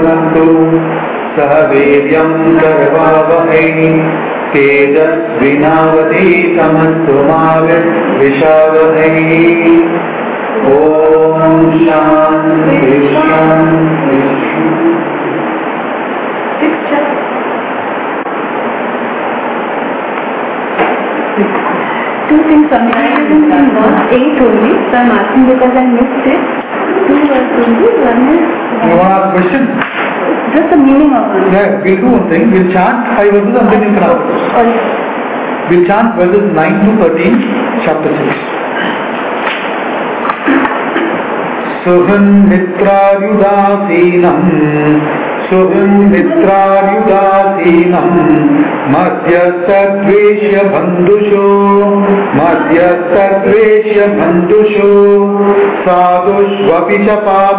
भुनक्तु सह वीर्यं करवावहै तेजस्विनावधीतमस्तु मा विद्विषावहै। ओम शांति शांति। Two things summarized in verse 8 only, so I am asking because I missed it. Two verses only, one is... You want to ask question? Just the meaning of it. Yeah, we'll do one thing, we'll chant 5 verses and then you can ask. We'll chant verses 9 to 13, chapter 6. Suhanmitraryudasinam Suhanmitraryudasinam Madhyasadveshya bandhusho Sadhushvapi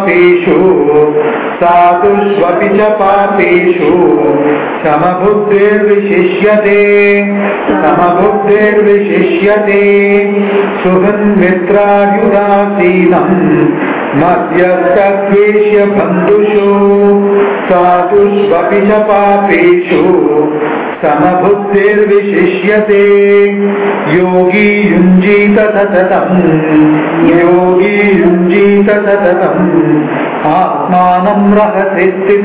cha papeshu Samabhuddhirvishishyate Suhanmitraryudasinam Madhyasadveshya bandhusho Sadhushvapi cha papeshu Samabhuddhirvishishyate Yogi yunjita satatam Atmanam rahasi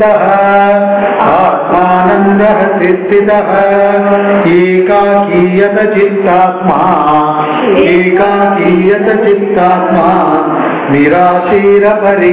stitah Ekakiyata chittatma Nirashira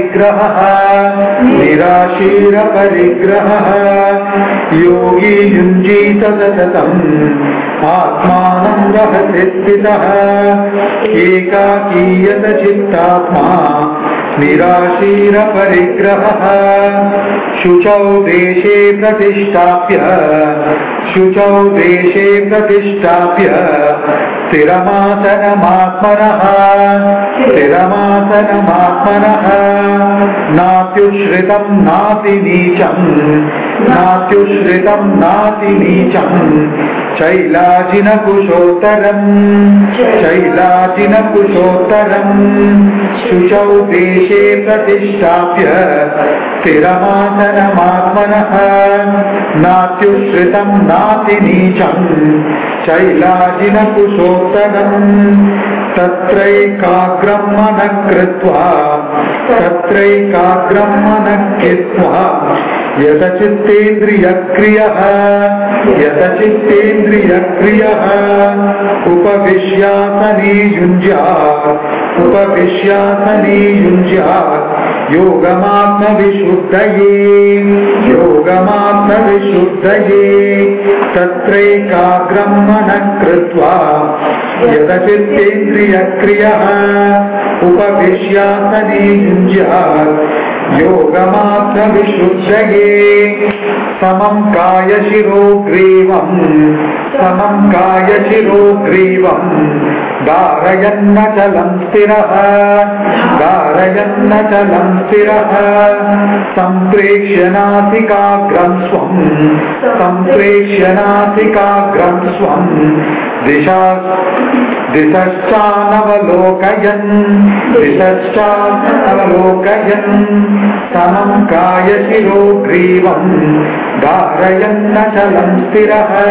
parigraha Yogi yunjita satatam Atmanam rahasi stitah Ekakiyata chittatma Nirashira parigraha Shuchau deshe pratishthapya Tiramasanamaatmanaha Natyushritam nati neecham Chailajina kushotaram Shuchau deshe pratishthapya Tiramasanamaatmanaha Natyushritam nati neecham Chailajina kushotaram Tatraikagram manakritva Yatachittendriyakriyaha Upavishyasani yunjya Yogamatma vishuddhaye Tatraikagram manakritva Yatachittendriyakriyaha Upavishyasani yunjya Yogamatma vishuddhaye Samam kaya shiro grivam Dharayanna chalam stiraha Samprekshanatikagram swam Dishaschanavalokayan Samam kaya shiro grivam Dharayanna chalam stiraha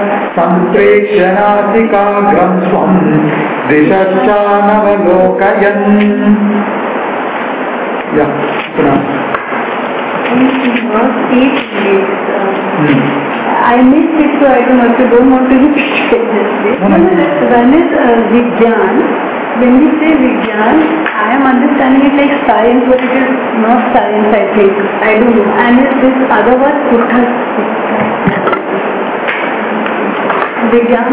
Samprekshanatikagram swam Dishaschanavalokayan. Yeah, I missed it, so I don't know if you don't want to repeat it. One is Vigyan. When we say Vigyan, I am understanding it like science, but it is not science, I think. I don't know. And this other word, Putta. Vigyan.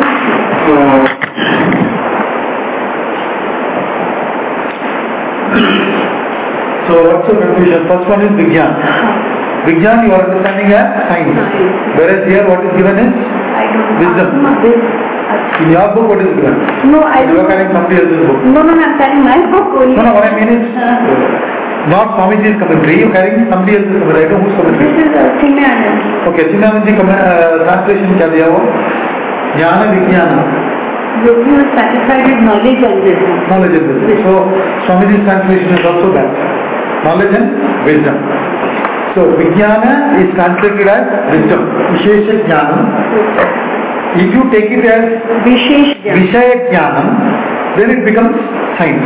So what's the confusion? First one is Vigyan. Vigyan you are understanding as science. Whereas here what is given is wisdom. In your book what is given? No, you are carrying somebody else's book. No, I'm carrying my book only. No, what I mean is not Swamiji's commentary, you are carrying somebody else's commentary. I don't know whose commentary. This is Chinmayanand. Okay, Chinmayanand translation क्या दिया वो? ज्ञान विज्ञान. Yogi was satisfied with knowledge and wisdom. Knowledge and wisdom. So Swamiji's translation is also that. Knowledge and wisdom. So Vijnana is translated as wisdom, Vishesha Jnanam. If you take it as Vishaya Jnanam, then it becomes science.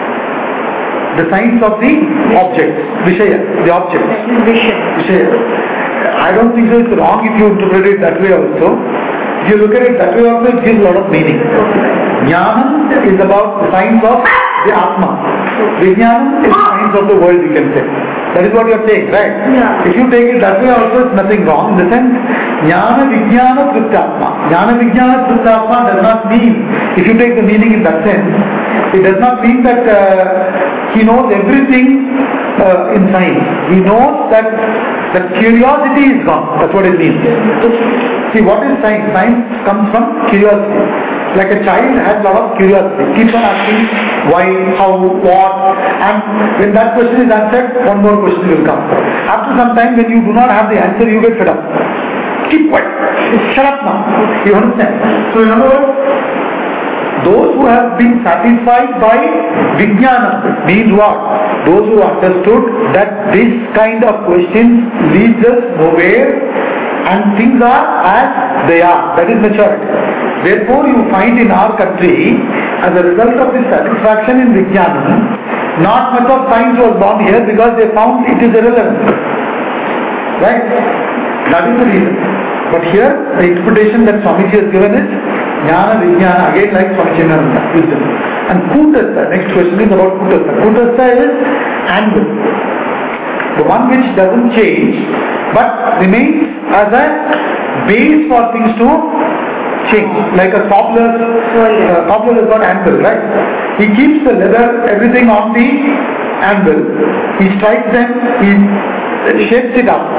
The science of the object, Vishaya, the object. Vishaya. I don't think so it's wrong if you interpret it that way also. If you look at it that way also, it gives a lot of meaning. Jnanam is about the science of the Atma. Vijnanam is the science of the world, you can say. That is what you are saying, right? Yeah. If you take it that way also, it's nothing wrong. In the sense, Jnana Vijnana Triptatma. Jnana Vijnana Triptatma does not mean, if you take the meaning in that sense, it does not mean that he knows everything in science. He knows that the curiosity is gone. That's what it means. See, what is science? Science comes from curiosity. Like a child has a lot of curiosity. Keeps on asking why, how, what, and when that question is answered, one more question will come. After some time, when you do not have the answer, you get fed up. Keep quiet. Shut up now. You understand? So in other words, those who have been satisfied by Vijnana means what? Those who understood that this kind of questions leads us nowhere and things are as they are. That is maturity. Therefore you find in our country, as a result of this satisfaction in Vijnana, not much of science was born here because they found it is irrelevant. Right? That is the reason. But here the interpretation that Swamiji has given is Jnana Vijnana, again like Swami Chidananda, wisdom. And Kutastha, next question is about Kutastha. Kutastha is anvil. The one which doesn't change but remains as a base for things to change. Like a cobbler has got anvil, right? He keeps the leather, everything on the anvil. He strikes them, he shapes it up.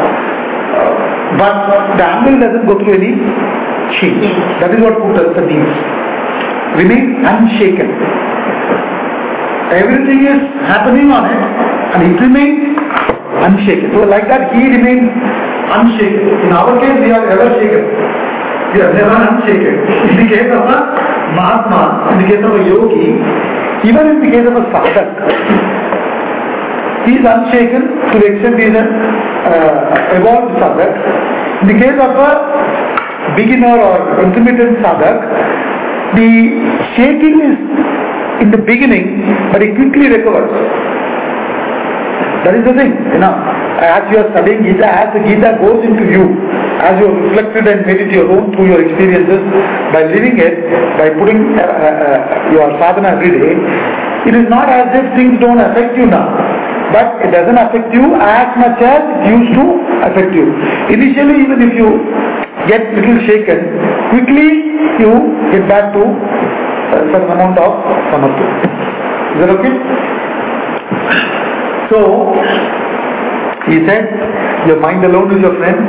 But the anvil doesn't go through any change. That is what Kutastha means. Remain unshaken. Everything is happening on it and it remains unshaken. So like that he remains unshaken. In our case we are ever shaken. We are never unshaken. In the case of a Mahatma, in the case of a yogi, even in the case of a sadhak, he is unshaken to the extent he is an evolved sadhak. In the case of a beginner or intermittent sadhak, the shaking is in the beginning, but it quickly recovers. That is the thing, as you are studying Gita, as the Gita goes into you, as you have reflected and made it your own through your experiences, by living it, by putting your sadhana every day, it is not as if things don't affect you now, but it doesn't affect you as much as it used to affect you. Initially, even if you get little shaken, quickly you get back to some amount of samatya. Is that okay? So, he said, your mind alone is your friend.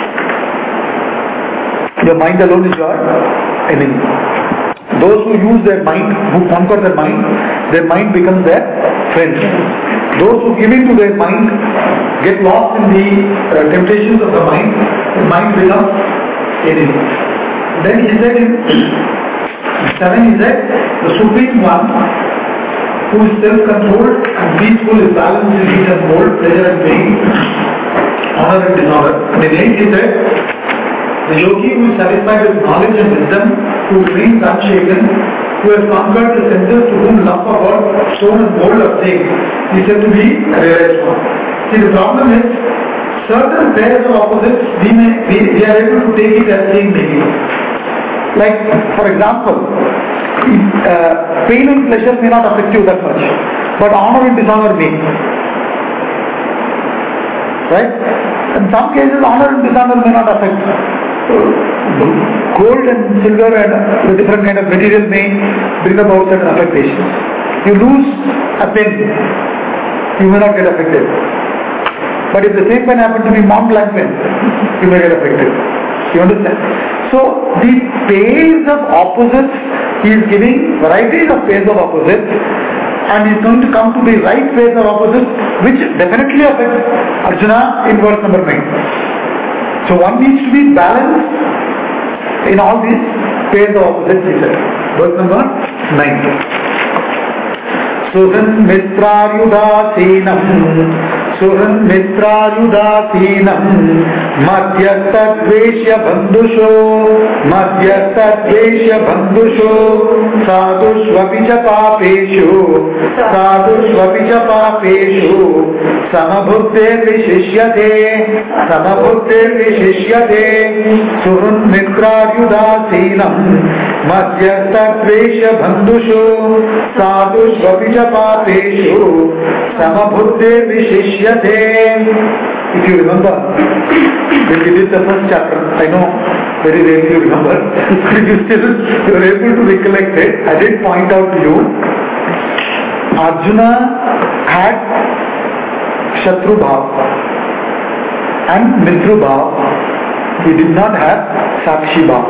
Your mind alone is your enemy. Those who use their mind, who conquer their mind becomes their friend. Those who give in to their mind, get lost in the temptations of the mind becomes enemy. Then he said in 7, he said, the Supreme One, who is self-controlled and peaceful, is balanced in heat and cold, pleasure and pain, honor and dishonor. And in 8 he said, the yogi who is satisfied with knowledge and wisdom, who remains unshaken, who has conquered the senses, to whom love for God, stone and gold are things, is said to be a realized one. See, the problem is, certain pairs of opposites, we are able to take it as saying maybe. Like, for example, pain and pleasure may not affect you that much, but honor and dishonor may. Right? In some cases, honor and dishonor may not affect. Gold and silver and the different kind of material may bring about certain affectations. You lose a pen, you may not get affected. But if the same pen happens to be Mont Blanc pen, you may get affected. You understand? So the pairs of opposites, he is giving varieties of pairs of opposites, and he is going to come to the right pairs of opposites, which definitely affects Arjuna in verse number 9. So one needs to be balanced in all these pairs of opposites, he said. Verse number 9. Suhan mitraryudasinam Suran Mitrayudasinam Madhyastadveshya Bandhusho Madhyastadveshya Bandhusho Sadhushvapicha Papeshu Sadhushvapicha Papeshu Samabhukter Vishishyate Samabhukter Vishishyate Suran Mitrayudasinam Madhyastadveshya Bandhusho Sadhushvapicha Papeshu Samabhukter Vishishyate. If you remember, when we did the first chapter, I know very rarely you remember, but if you are able to recollect it, I did point out to you, Arjuna had Shatru Bhav and Mitru Bhav. He did not have Sakshi Bhav.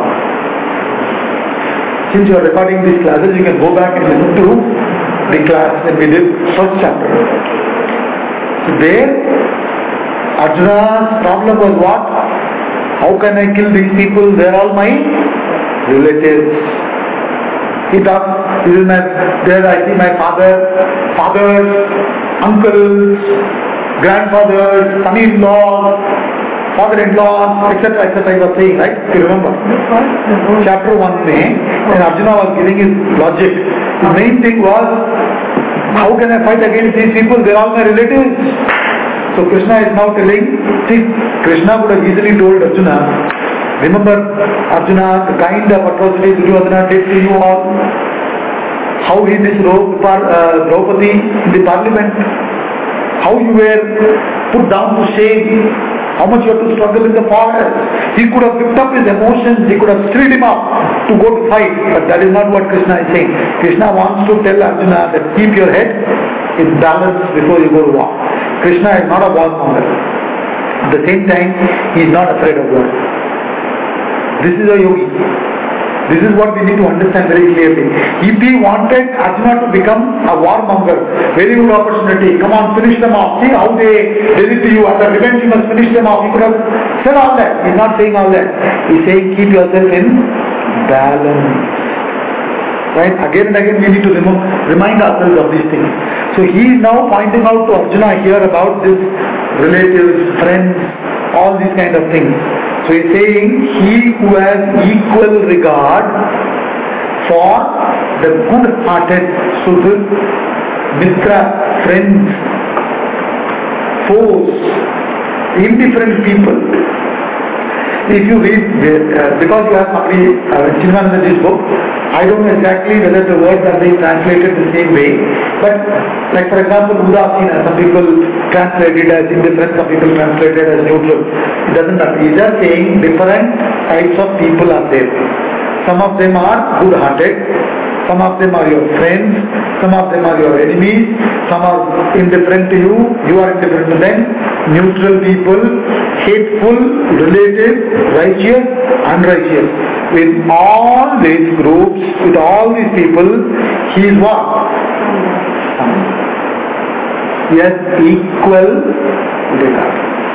Since you are recording these classes, you can go back and listen to the class when we did first chapter. So there, Arjuna's problem was what? How can I kill these people? They are all my relatives. He thought, there I see my fathers, uncles, grandfathers, son-in-laws, father-in-laws, etc. etc. He was saying, right? You remember? Chapter 1 when Arjuna was giving his logic, the main thing was, how can I fight against these people? They are all my relatives. So Krishna is now telling, see, Krishna would have easily told Arjuna, remember Arjuna, the kind of atrocities Duryodhana did to you all, how he disrobed Draupadi in the parliament, how you were put down to shame, how much you have to struggle in the forest. He could have picked up his emotions, he could have stirred him up to go to fight, but that is not what Krishna is saying. Krishna wants to tell Arjuna that keep your head in balance before you go to war. Krishna is not a warmonger. At the same time, he is not afraid of war. This is a yogi. This is what we need to understand very clearly. If he wanted Arjuna to become a warmonger, very good opportunity. Come on, finish them off. See how they did it to you. As a revenge, you must finish them off. He could have said all that. He is not saying all that. He is saying keep yourself in balance. Right? Again and again we need to remind ourselves of these things. So he is now pointing out to Arjuna here about this relatives, friends, all these kind of things. So he is saying he who has equal regard for the good-hearted Sudhir, Mitra, friends, foes, indifferent people. If you read, because you have somebody, Chidanandaji's book, I don't know exactly whether the words are being translated the same way, but like for example, Udasina, some people translate it as indifferent, some people translate it as neutral. It doesn't matter. He's just saying different types of people are there. Some of them are good-hearted, some of them are your friends, some of them are your enemies, some are indifferent to you, you are indifferent to them, neutral people, hateful, relative, righteous, unrighteous. With all these groups, with all these people, he is what? Yes, equal regard.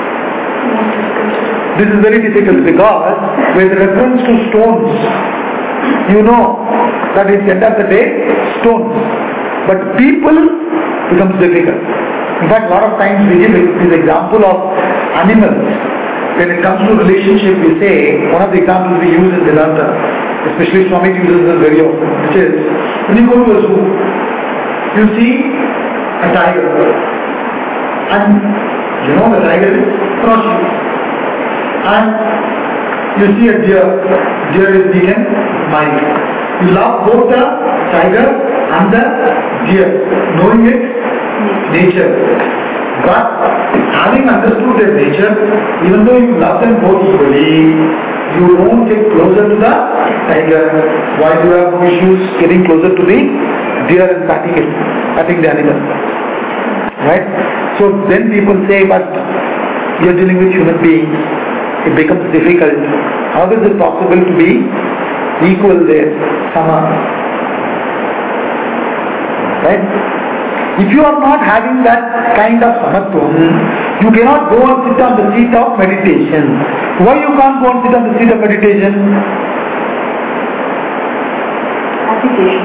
This is very difficult because with reference to stones, you know that at the end of the day, stones. But people becomes difficult. In fact, a lot of times we give this example of animals. When it comes to relationship, we say, one of the examples we use in Vedanta, especially Swami uses this very often, which is, when you go to a zoo, you see a tiger, and you know the tiger is ferocious, and you see a deer is big and mild. You love both the tiger and the deer, knowing its nature. But having understood their nature, even though you love them both equally, you don't get closer to the tiger. Why do you have no issues getting closer to the deer and patting the animal? Right? So then people say, but you are dealing with human beings. It becomes difficult. How is it possible to be equal there? Sama. Right? If you are not having that kind of samatvam, you cannot go and sit on the seat of meditation. Why you can't go and sit on the seat of meditation? Application.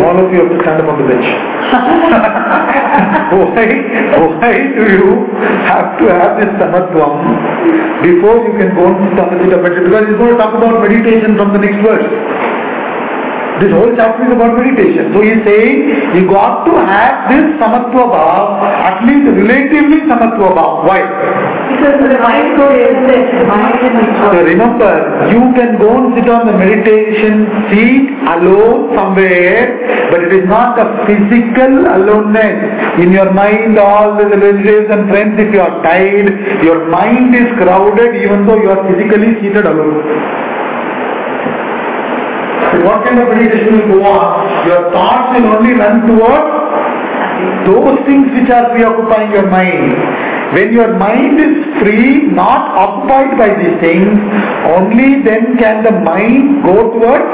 all of you have to stand up on the bench. Why do you have to have this samatvam before you can go and sit on the seat of meditation? Because he's going to talk about meditation from the next verse. This whole chapter is about meditation. So he is saying you got to have this samatva bhav, at least relatively samatva bhav. Why? Because the mind goes So remember, you can go and sit on the meditation seat alone somewhere, but it is not a physical aloneness. In your mind, all the relatives and friends, if you are tired, your mind is crowded even though you are physically seated alone. So what kind of meditation will go on? Your thoughts will only run towards those things which are preoccupying your mind. When your mind is free, not occupied by these things, only then can the mind go towards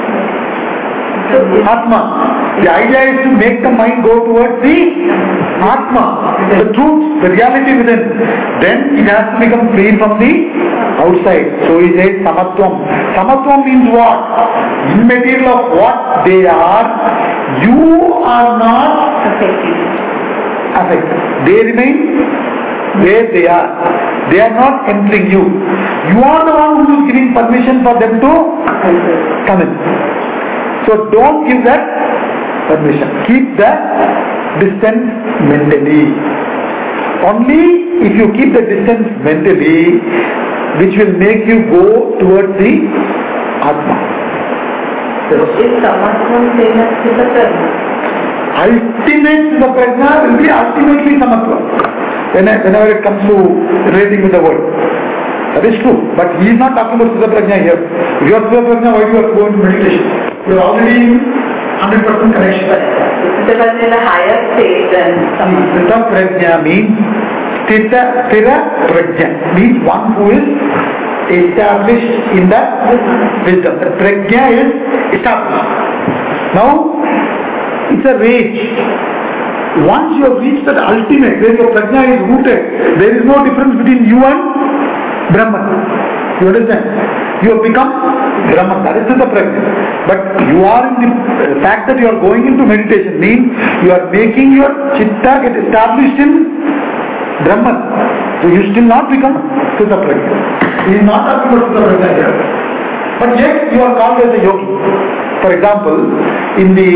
Atma. The idea is to make the mind go towards the Atma, the truth, the reality within. Then it has to become free from the outside. So he says Samatvam. Samatvam means what? Immaterial of what they are, you are not affected. They remain where they are. They are not entering you. You are the one who is giving permission for them to come in. So don't give that permission. Keep the distance mentally. Only if you keep the distance mentally, which will make you go towards the Atma. So is Samatvam same as Siddha Prajna? Ultimate Siddha Prajna will be ultimately Samatva. Whenever it comes to relating with the world. That is true. But he is not talking about Siddha Prajna here. If you are Siddha Prajna, why do you have to go into meditation? You are already in 100% connection. Siddha Prajna is a higher state than Samatva. Siddha Prajna means Stira Prajna. Means one who is established in the wisdom. The Prajna is established. Now, it's a range. Once you have reached that ultimate, where your prajna is rooted, there is no difference between you and Brahman. You understand? You have become Brahman. That is the prajna. But you are in the fact that you are going into meditation means you are making your chitta get established in Brahman. So you still not become Siddha Prajna. He is not talking about Siddha Prajna here. But yet you are called as a yogi. For example, in the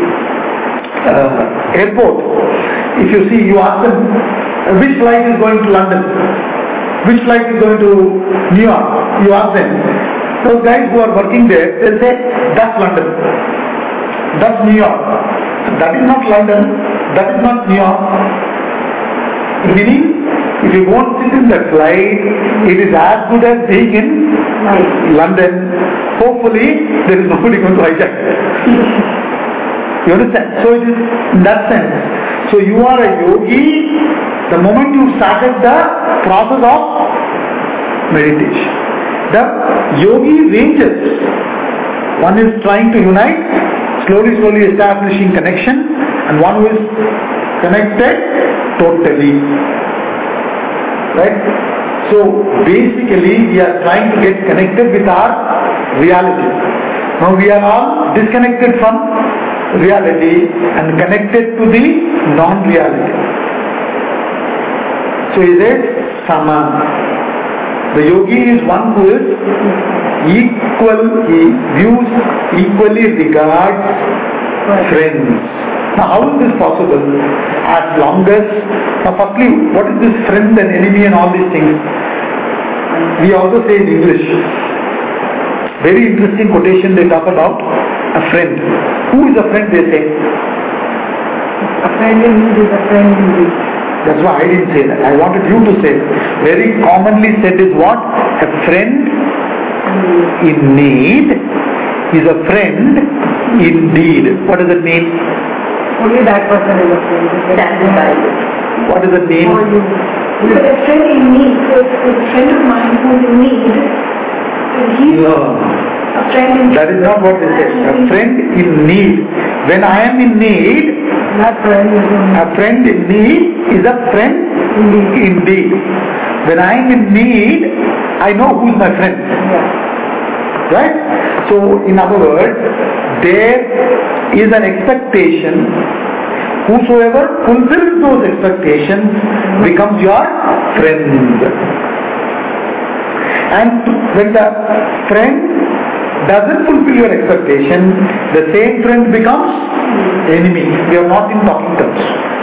airport, if you see, you ask them, which flight is going to London? Which flight is going to New York? You ask them. Those guys who are working there, they'll say, that's London. That's New York. That is not London. That is not New York. Meaning, if you won't sit in that flight, it is as good as being in London. Hopefully, there is nobody going to hijack it. You understand? So it is in that sense. So you are a yogi the moment you started the process of meditation. The yogi ranges. One is trying to unite, slowly establishing connection, and one who is connected totally. Right? So basically we are trying to get connected with our reality. Now we are all disconnected from reality and connected to the non-reality. So he says Sama. The yogi is one who is equal, he views, equally regards friends. Now how is this possible? As long as, now firstly, what is this friend and enemy and all these things? We also say in English, very interesting quotation they talk about a friend. Who is a friend, they say? A friend in need is a friend in need. That's why I didn't say that. I wanted you to say. Very commonly said is what? A friend in need is a friend indeed. What does it mean? Only that person is a friend. Standing by you. What does it mean? But a friend in need, so a friend of mine who is in need, he's a friend in need. That is not what they say. A friend in need. When I am in need, a friend in need is a friend indeed. When I am in need, I know who is my friend. Right? So, in other words, there is an expectation. Whosoever fulfills those expectations becomes your friend. And when the friend doesn't fulfill your expectation, the same friend becomes enemy. We are not in talking terms.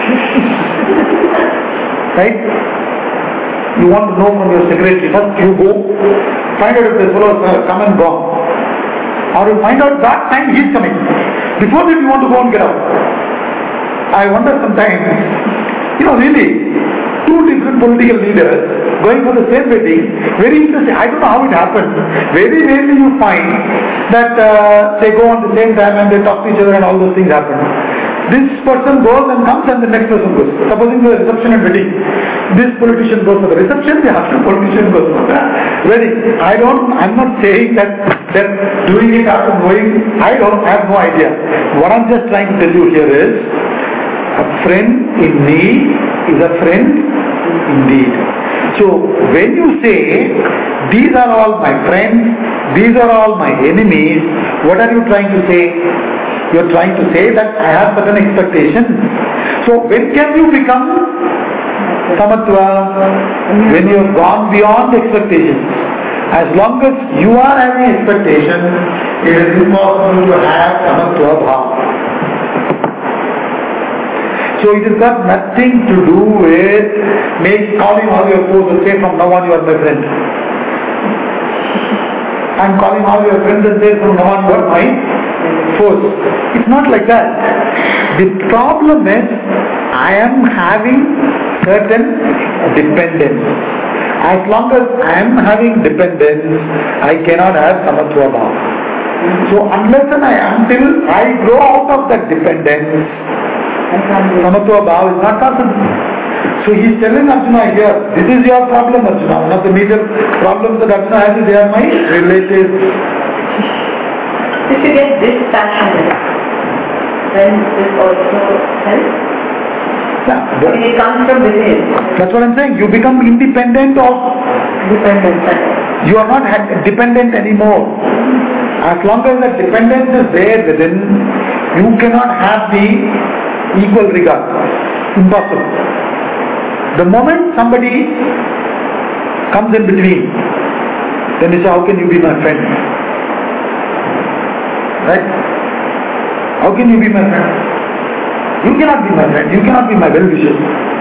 Right? You want to know from your secretary, first you go, find out if this fellow has come and gone. Or you find out that time he is coming. Before that you want to go and get out. I wonder sometimes, really, two different political leaders going for the same wedding, very interesting. I don't know how it happened. Very rarely you find that they go on the same time and they talk to each other and all those things happen. This person goes and comes and the next person goes. Supposing the reception and wedding. This politician goes for the reception, the other politician goes for the wedding. I'm not saying that doing it after knowing, I have no idea. What I'm just trying to tell you here is, a friend in need is a friend indeed. So when you say, these are all my friends, these are all my enemies, what are you trying to say? You are trying to say that I have certain expectations. So when can you become samatva? When you have gone beyond expectations. As long as you are having expectations, it is impossible to have samatva bhava. So it has got nothing to do with calling all your foes and say from now on you are my friend. I am calling all your friends and say from now on you are my foes. It's not like that. The problem is I am having certain dependence. As long as I am having dependence, I cannot have samatva bhava. So until I grow out of that dependence, samatva bhava is not possible. So he is telling Arjuna here, this is your problem, Arjuna. One of the major problems that Arjuna has is they are my relatives. If you get dispassionate, then this also helps. Yeah, it comes from within. That's what I'm saying. You become independent of. You are not dependent anymore. As long as the dependence is there within, you cannot have the equal regard. Impossible. The moment somebody comes in between, then you say, how can you be my friend? Right? How can you be my friend? You cannot be my friend. You cannot be my well-wisher.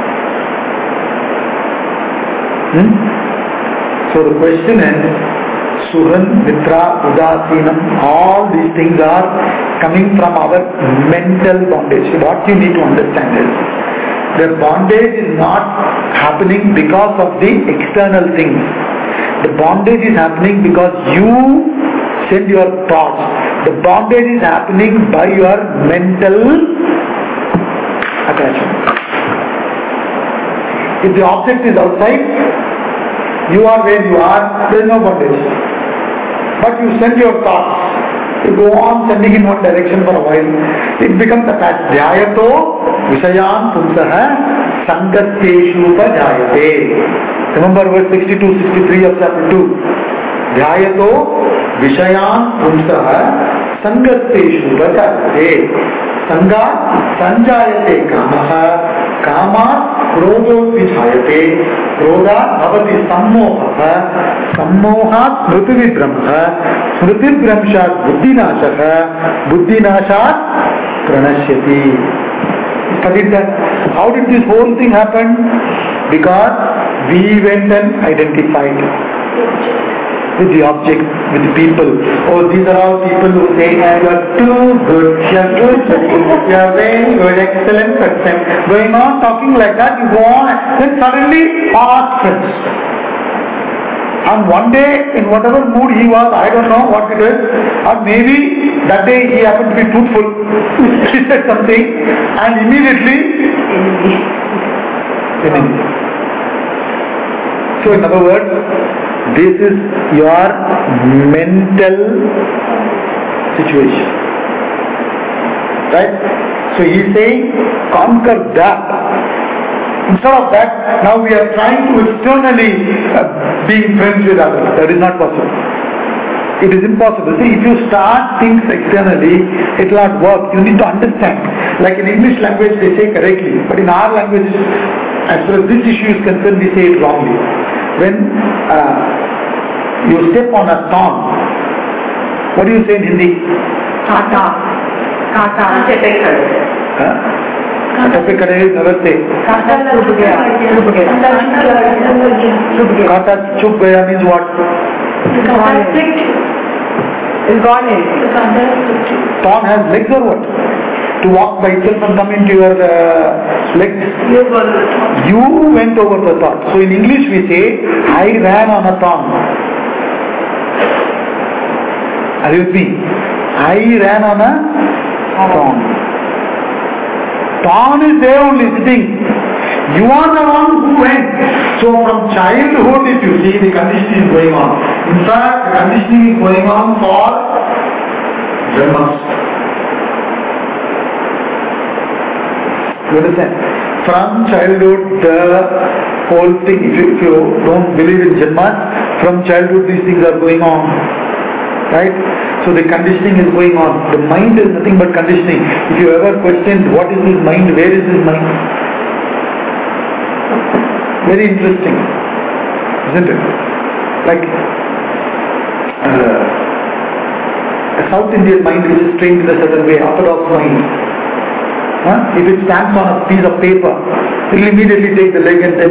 So the question is, Suhan, Mitra, Udasinam, all these things are coming from our mental bondage. What you need to understand is, the bondage is not happening because of the external things. The bondage is happening because you send your thoughts. The bondage is happening by your mental attachment. If the object is outside, you are where you are, there is no bondage. But you send your thoughts, you go on sending in one direction for a while, it becomes attached. Dhyayato Vishayan Pumsaha Sangatteshu Pajayate. Remember verse 62-63 of chapter 2. Dhyayato Vishayan Pumsaha Sangatteshu Pajayate. Sanga Sanjayate Kamaha Kama Krodho Vijayate Krodha Bhavati Sammoha Sammohat Smrutividramha Smrutibramshat Buddhinashaka Buddhinashat Pranashyati. How did this whole thing happen? Because we went and identified with the object, with the people. Oh, these are all people who say, you are too good, you are good, you are very good, excellent person. Going on talking like that, you go on, then suddenly fast friends. And one day, in whatever mood he was, I don't know what it is, or maybe that day he happened to be truthful. He said something, and immediately, enemy. So in other words, this is your mental situation. Right? So he is saying, conquer that. Instead of that, now we are trying to externally be friends with others. That is not possible. It is impossible. See, if you start things externally, it will not work. You need to understand. Like in English language, they say correctly, but in our language, as far as this issue is concerned, we say it wrongly. When you step on a thorn, what do you say in Hindi? Kata. Kata pe kade never say. Kata chup gaya means what? Is gone in. Thorn has legs or what? To walk by itself and come into your legs. You went over the thorn. So in English we say, I ran on a thorn. Are you with me? I ran on a thorn. Thorn is there only sitting. You are the one who went. So from childhood, if you see, the conditioning is going on. In fact, the conditioning is going on for Brahmas. You understand? From childhood, the whole thing, if you don't believe in Janmas, from childhood these things are going on. Right? So the conditioning is going on. The mind is nothing but conditioning. If you ever questioned what is his mind, where is his mind? Very interesting, isn't it? Like a South Indian mind which is trained in a certain way, orthodox mind. If it stands on a piece of paper, it will immediately take the leg and then,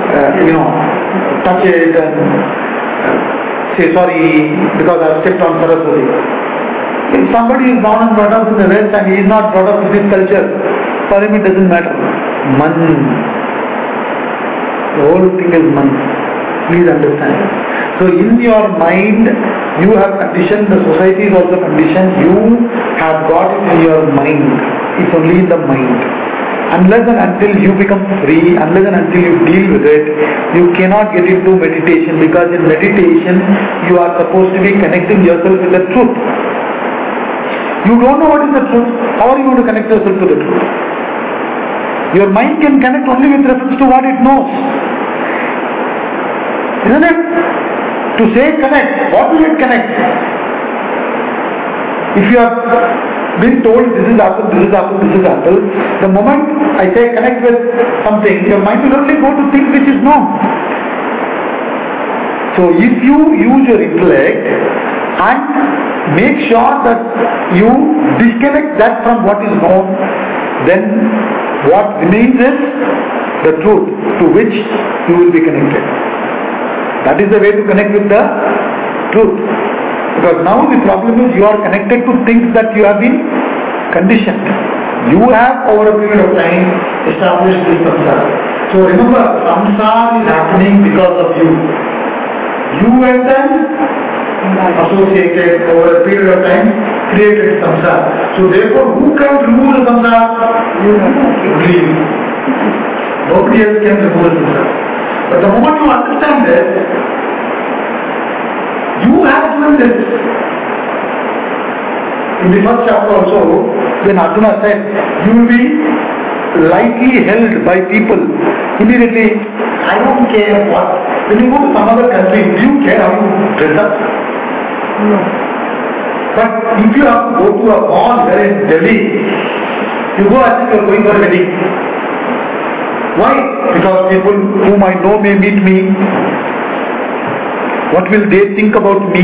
touch it and say sorry because I have stepped on Saraswati. If somebody is born and brought up in the West and he is not brought up with this culture, for him it doesn't matter. Man. The whole thing is man. Please understand. So in your mind, you have conditioned, the society is also conditioned, you have got it in your mind. It's only in the mind. Unless and until you become free, unless and until you deal with it, you cannot get into meditation, because in meditation, you are supposed to be connecting yourself with the truth. You don't know what is the truth. How are you going to connect yourself to the truth? Your mind can connect only with reference to what it knows. Isn't it? To say connect, what will it connect? If you have been told this is apple, this is apple, this is apple, the moment I say connect with something, your mind will only go to things which is known. So if you use your intellect and make sure that you disconnect that from what is known, then what remains is the truth to which you will be connected. That is the way to connect with the truth. Because now the problem is you are connected to things that you have been conditioned. You have over a period of time established this samsara. So remember, samsara is happening because of you. You and them associated over a period of time created samsara. So therefore, who can remove the samsara? Only you. Nobody else can remove the samsara. But the moment you understand this, you have given this. In the first chapter also, when Arjuna said, you will be lightly held by people, immediately, I don't care what. When you go to some other country, do you care how you dress up? No. But if you have to go to a hall there in Delhi, you go as if you are going for a wedding. Why? Because people whom I know may meet me. What will they think about me?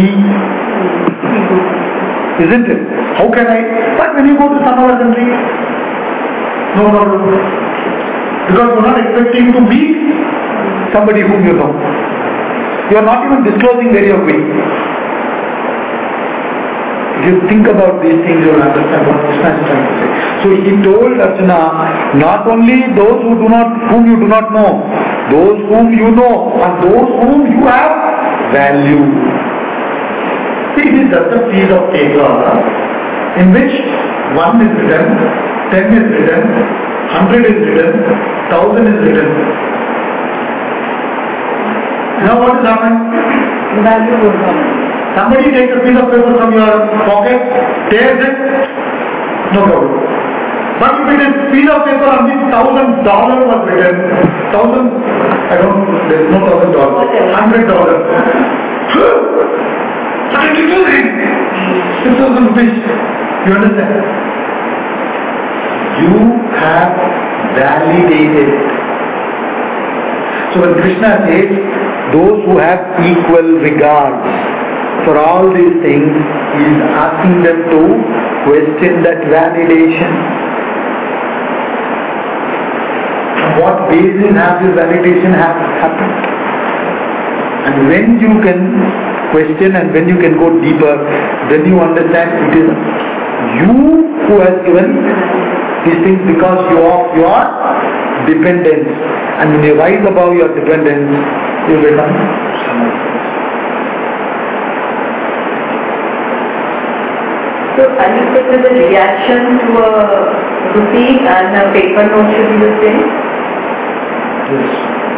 Isn't it? How can I? But when you go to some other country, no. Because you are not expecting to meet somebody whom you know. You are not even disclosing where you are going. If you think about these things, you will understand what Krishna is trying to say. So he told Arjuna, not only those whom you do not know, those whom you know, and those whom you have value. See, this is just a piece of paper in which 1 is written, 10 is written, 100 is written, 1000 is written. Now what is happening? Value goes on. Somebody takes a piece of paper from your pocket, tears it, no problem. But if it is a piece of paper on which $1,000 was written, there is no $1,000, $100. But it is fish. You understand? You have validated it. So when Krishna says, those who have equal regard for all these things, he is asking them to question that validation. On what basis has this validation happened? And when you can question and when you can go deeper, then you understand it is you who has given these things because you are your dependence. And when you rise above your dependence, you become samadhi. So are you saying that the reaction to a rupee and a paper note should be the same? Yes.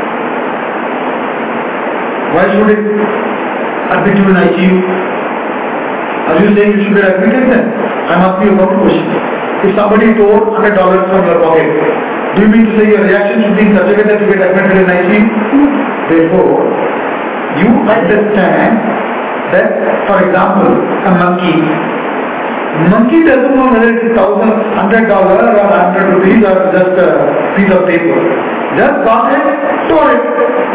Why should it admit you in ICU? Are you saying you should get admitted then? I'm asking you a common question. If somebody tore $100 from your pocket, do you mean to say your reaction should be in such a way that you get admitted in ICU? Therefore, you understand that, for example, a monkey doesn't know whether it is $100 or 100 rupees or just a piece of paper. Just got it, tore it.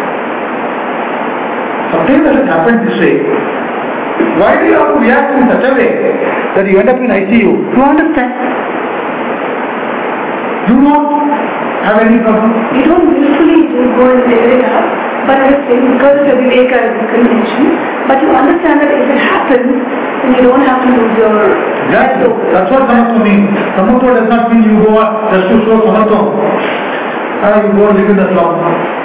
Something that has happened this way. Why do you have to react in such a way that you end up in ICU? You understand? You don't have any problem. You don't usually go and tear it up, but because of your viveka condition, but you understand that if it happens, then you don't have to lose your... Exactly. That's what samatva means. Samatva does not mean you go just to show samatva. You go and live in the slum.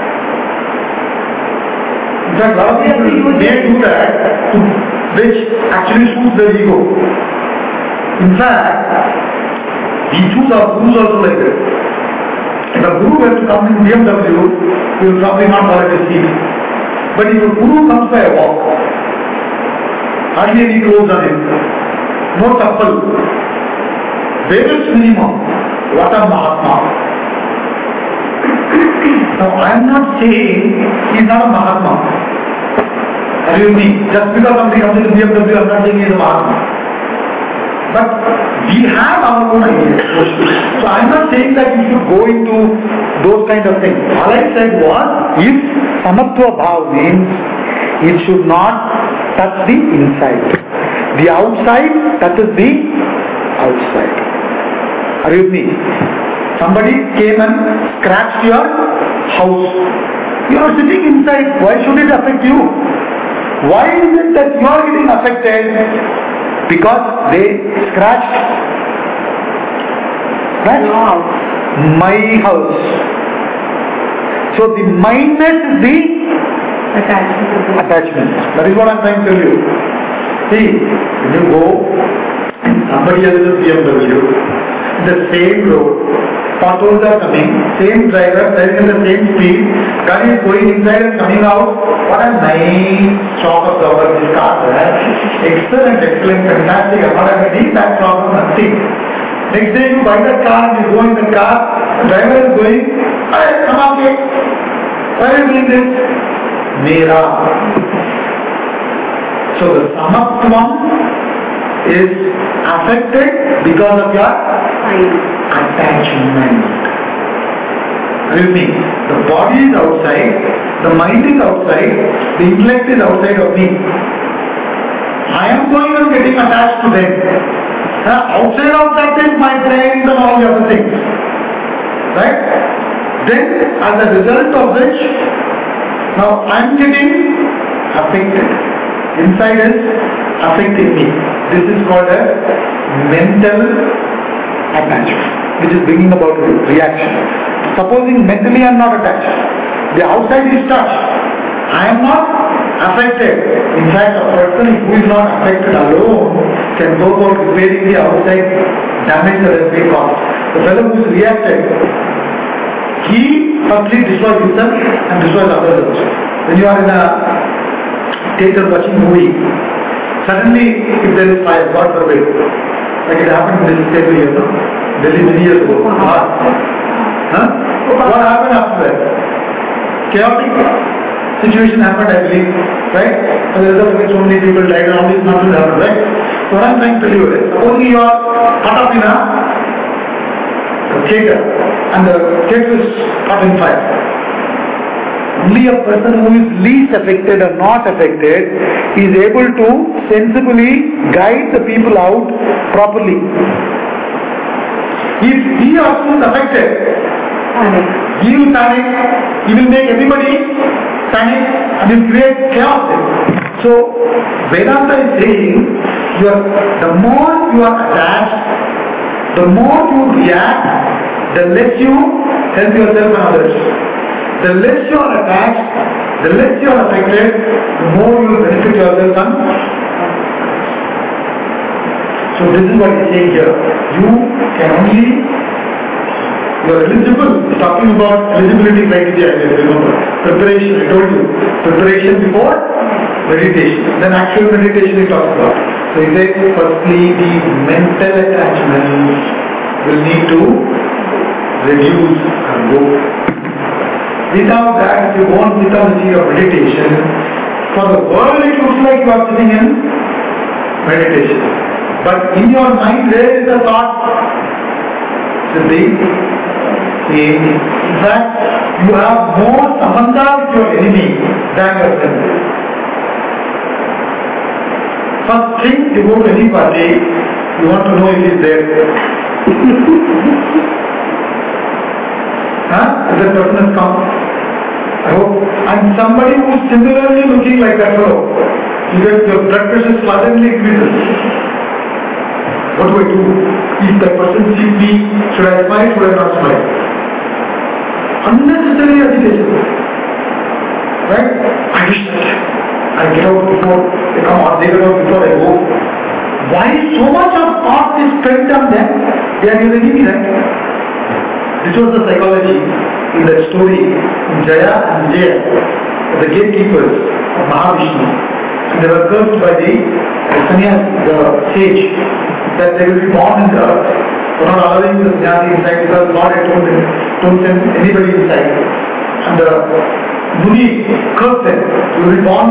In fact, a lot of people they do that which actually suits their ego. In fact, we choose our gurus also like that. If a guru were to come in BMW, he will probably not collect his seat. But if a guru comes by a walk, hardly any clothes on him, no chappal, barest minimum, what a Mahatma. Now I am not saying he is not a Mahatma. Are you with me? Just because somebody comes into BMW, I am not saying he is a Mahatma. But we have our own ideas. So I am not saying that you should go into those kind of things. All I said was, if samatva bhav means it should not touch the inside. The outside touches the outside. Are you with me? Somebody came and scratched your house. You are sitting inside. Why should it affect you? Why is it that you are getting affected? Because they scratched my house. So the mindness is the attachment. That is what I am trying to tell you. See, when you go and somebody else is BMW, the same road, potholes are coming, same driver, driving at the same speed, car is going inside and coming out. What a nice shock absorber this car has. Excellent, fantastic. I'm not having that problem, nothing. Next day you buy that car and you go in the car, the driver is going, come on, okay. Why are you doing this? Mera. So the samatvam is affected because of your attachment. Are you with me? The body is outside, the mind is outside, the intellect is outside of me. I am going and getting attached to them. Outside of that is my brain and all the other things. Right? Then as a result of which, now I am getting affected. Inside is affecting me. This is called a mental attachment, which is bringing about a reaction. Supposing mentally I am not attached, the outside is touched, I am not affected. In fact, a person who is not affected alone can go about repairing the outside damage that has been caused. The fellow who is reacted, he firstly destroys himself and destroys others also. When you are in a theatre watching a movie, suddenly if there is fire, God forbid, like it happened in this theatre here, no? Delhi many years ago. What happened after that? Chaotic situation happened, I believe, right? As a result of which so many people died and all these nonsense happened, right? What I'm trying to tell you is, supposing you are caught up in a theatre and the theatre is caught in fire. Only a person who is least affected or not affected is able to sensibly guide the people out properly. If he also is affected, he will panic, he will make everybody panic and will create chaos. So Vedanta is saying, the more you are attached, the more you react, the less you help yourself and others. The less you are attached, the less you are affected, the more you will benefit yourself and so this is what he is saying here. You can only, you are eligible. He is talking about eligibility criteria. Remember, preparation, I told you. Preparation before meditation. Then actual meditation he talks about. So he says, firstly, the mental attachments will need to reduce and go. Without that, if you go on without the seat of meditation, for the world it looks like you are sitting in meditation. But in your mind, where is the thought? In fact, you have more sambandha with your enemy than yourself. First thing, you go to any party, you want to know if he is there. If that person has come, I hope, and somebody who is similarly looking like that fellow, you get your blood pressure suddenly increases. What do I do? If that person sees me, should I smile, should I not smile? Unnecessary agitation. Right? I wish I get out before they come or they get out before I go. Why so much of thought is spent on them? They are your enemy, right? This was the psychology in that story in Jaya and Jaya, the gatekeepers of Mahavishnu. And they were cursed by the sannyas, the sage, that they will be born in the earth. For not allowing the sannyasi inside because God had told them, don't send anybody inside. And the Muni cursed them, you will be born,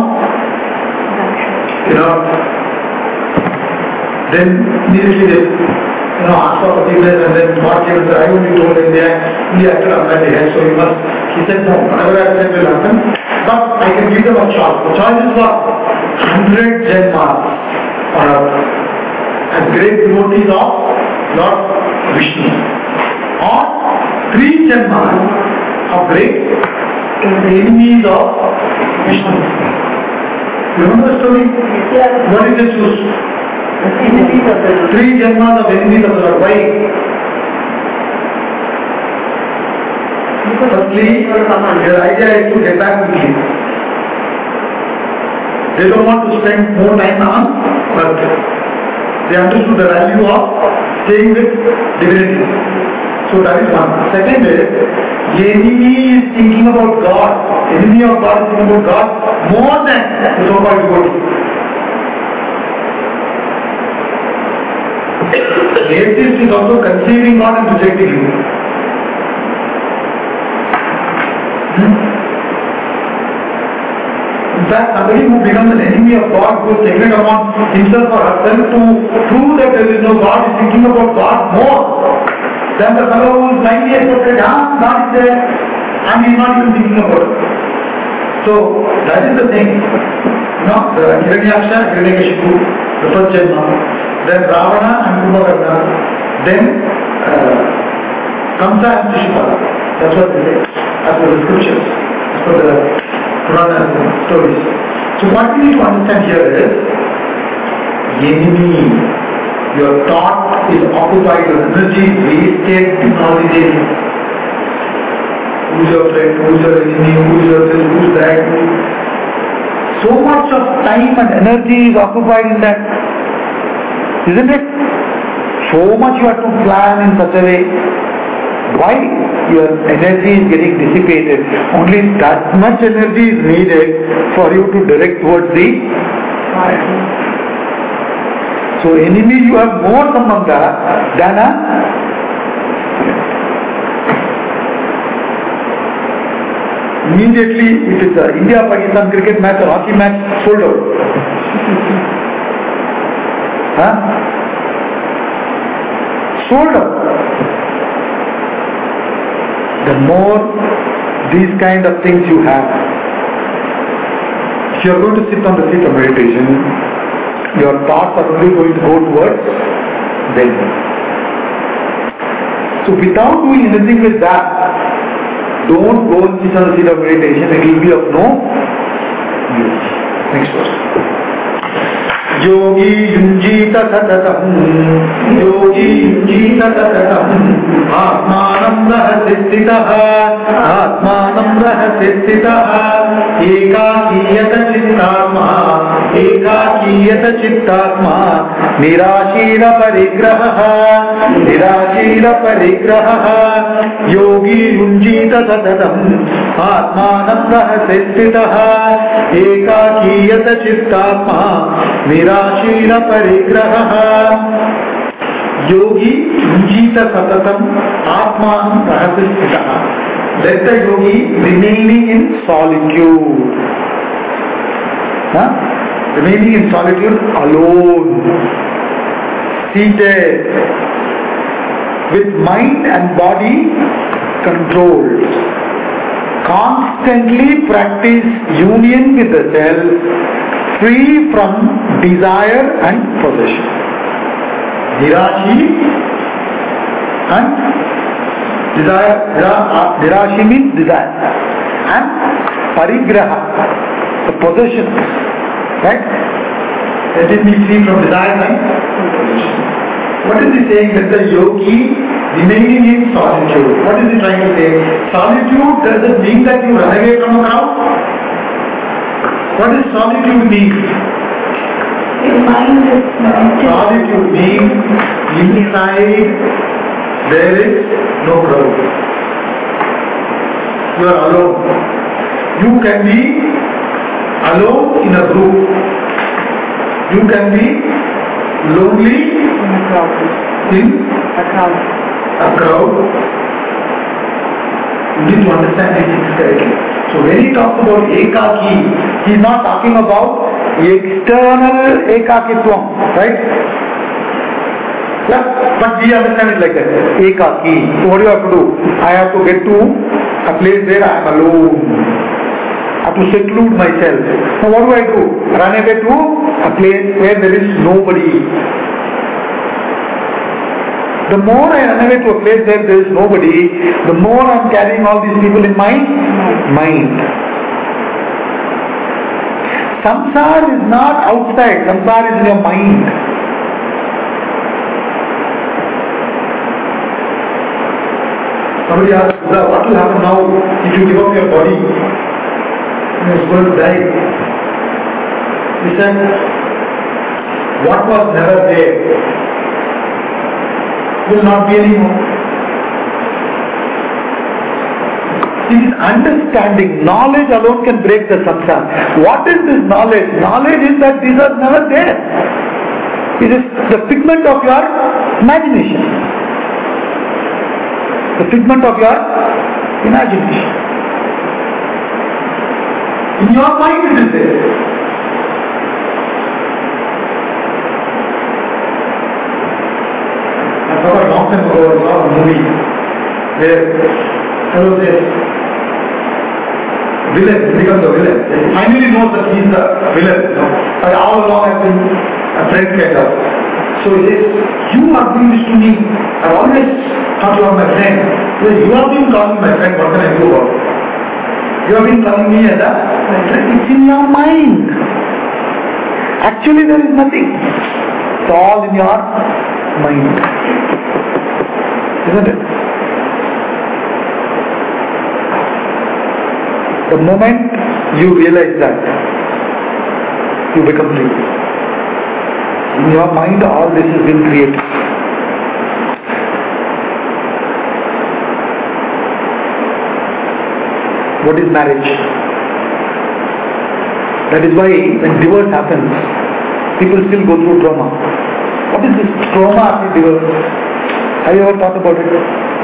then immediately they asked for forgiveness and then God gave us, I only told them they acted on that day. So he said, no, whatever I said will happen, but I can give them a choice. The choice is what? 100 Janmas on earth as great devotees of Lord Vishnu, or 3 Janmas of great enemies of Vishnu. You remember the story? Yes. What did they choose? Enemies of the Lord. 3 Janmas of enemies of the Lord. Why? Firstly, their idea is to get back quickly. They don't want to spend more time on earth. They understood the value of staying with divinity. So that is one. Second is, the enemy is thinking about God. Enemy of God is thinking about God more than the so-called devotee. The atheist is also conceiving God and rejecting Him. In fact, somebody who becomes an enemy of God, who is taken upon himself or herself to prove that there is no God, is thinking about God more than the fellow who is blindly accepted, God is there, and he is not even thinking about it. So, that is the thing. The Hiranyaksha, Hiranyakashipu, the first Janma, then Ravana and Kumbhakarna, then Kamsa and Shishupala. That's what they say, as per the scriptures, as per the Puranas and stories. So what we need to understand here is, enemy, your thought is occupied, your energy is wasted in all these areas. Who's your friend, who's your enemy, who's your this, who's that. So much of time and energy is occupied in that. Isn't it? So much you have to plan in such a way. Why? Your energy is getting dissipated. Only that much energy is needed for you to direct towards the fire. So enemy you have more sambandha than a immediately if it's a India-Pakistan cricket match or hockey match, sold out. Sold out. The more these kind of things you have, if you are going to sit on the seat of meditation, your thoughts are only going to go towards them. So without doing anything with that, don't go and sit on the seat of meditation, it will be of no use. Next verse. Yogi yunjita satatam, yogi yunjita satatam, atmanam rahasistitaha, atmanam rahasistitaha, ekakiyata chittatma, ekakiyata chittatma, nirashira parigraha, nirashira parigraha, yogi yunjita satatam, atmanam rahasistitaha, ekakiyata chittatma, Nirashira parigraha. Yogi yunjita satatam atmanam rahasistitaha. Let the yogi remaining in solitude. Remaining in solitude alone, seated, with mind and body controlled. Constantly practice union with the self, free from desire and possession. Nirashi and desire. Nirashi means desire. And parigraha, the possession. Right? Let it be free from desire and possession. What is he saying? That the yogi remaining in solitude. What is he trying to say? Solitude doesn't mean that you run away from a crowd. What does solitude mean? Solitude means inside there is no crowd. You are alone. You can be alone in a group. You can be lonely in a crowd. You need to understand these things correctly. So when he talks about ekaki, he is not talking about external ekakitvam, right? Yeah, but we understand it like that. Ekaki. So what do you have to do? I have to get to a place where I am alone. I have to seclude myself. Now what do? Run away to a place where there is nobody. The more I run away to a place where there is nobody, the more I am carrying all these people in my mind. Samsara is not outside, samsara is in your mind. Somebody asked, what will happen now if you give up your body? You are going to die. He said, what was never there will not be anymore. This is understanding. Knowledge alone can break the samsara. What is this knowledge? Knowledge is that these are never there. It is the figment of your imagination. The figment of your imagination. In your mind it is there. I saw a long time ago, I saw a movie where fellow says, villain becomes a villain. He finally knows that he is the villain. But all along I have been a friend kind of. So he says, you are doing this to me. I have always thought you are my friend. He says, you have been calling my friend, what can I do about it? You have been calling me as a friend. It's in your mind. Actually there is nothing. It's all in your mind. Isn't it? The moment you realize that, you become free. In your mind all this has been created. What is marriage? That is why when divorce happens, people still go through trauma. What is this trauma after divorce? Have you ever thought about it?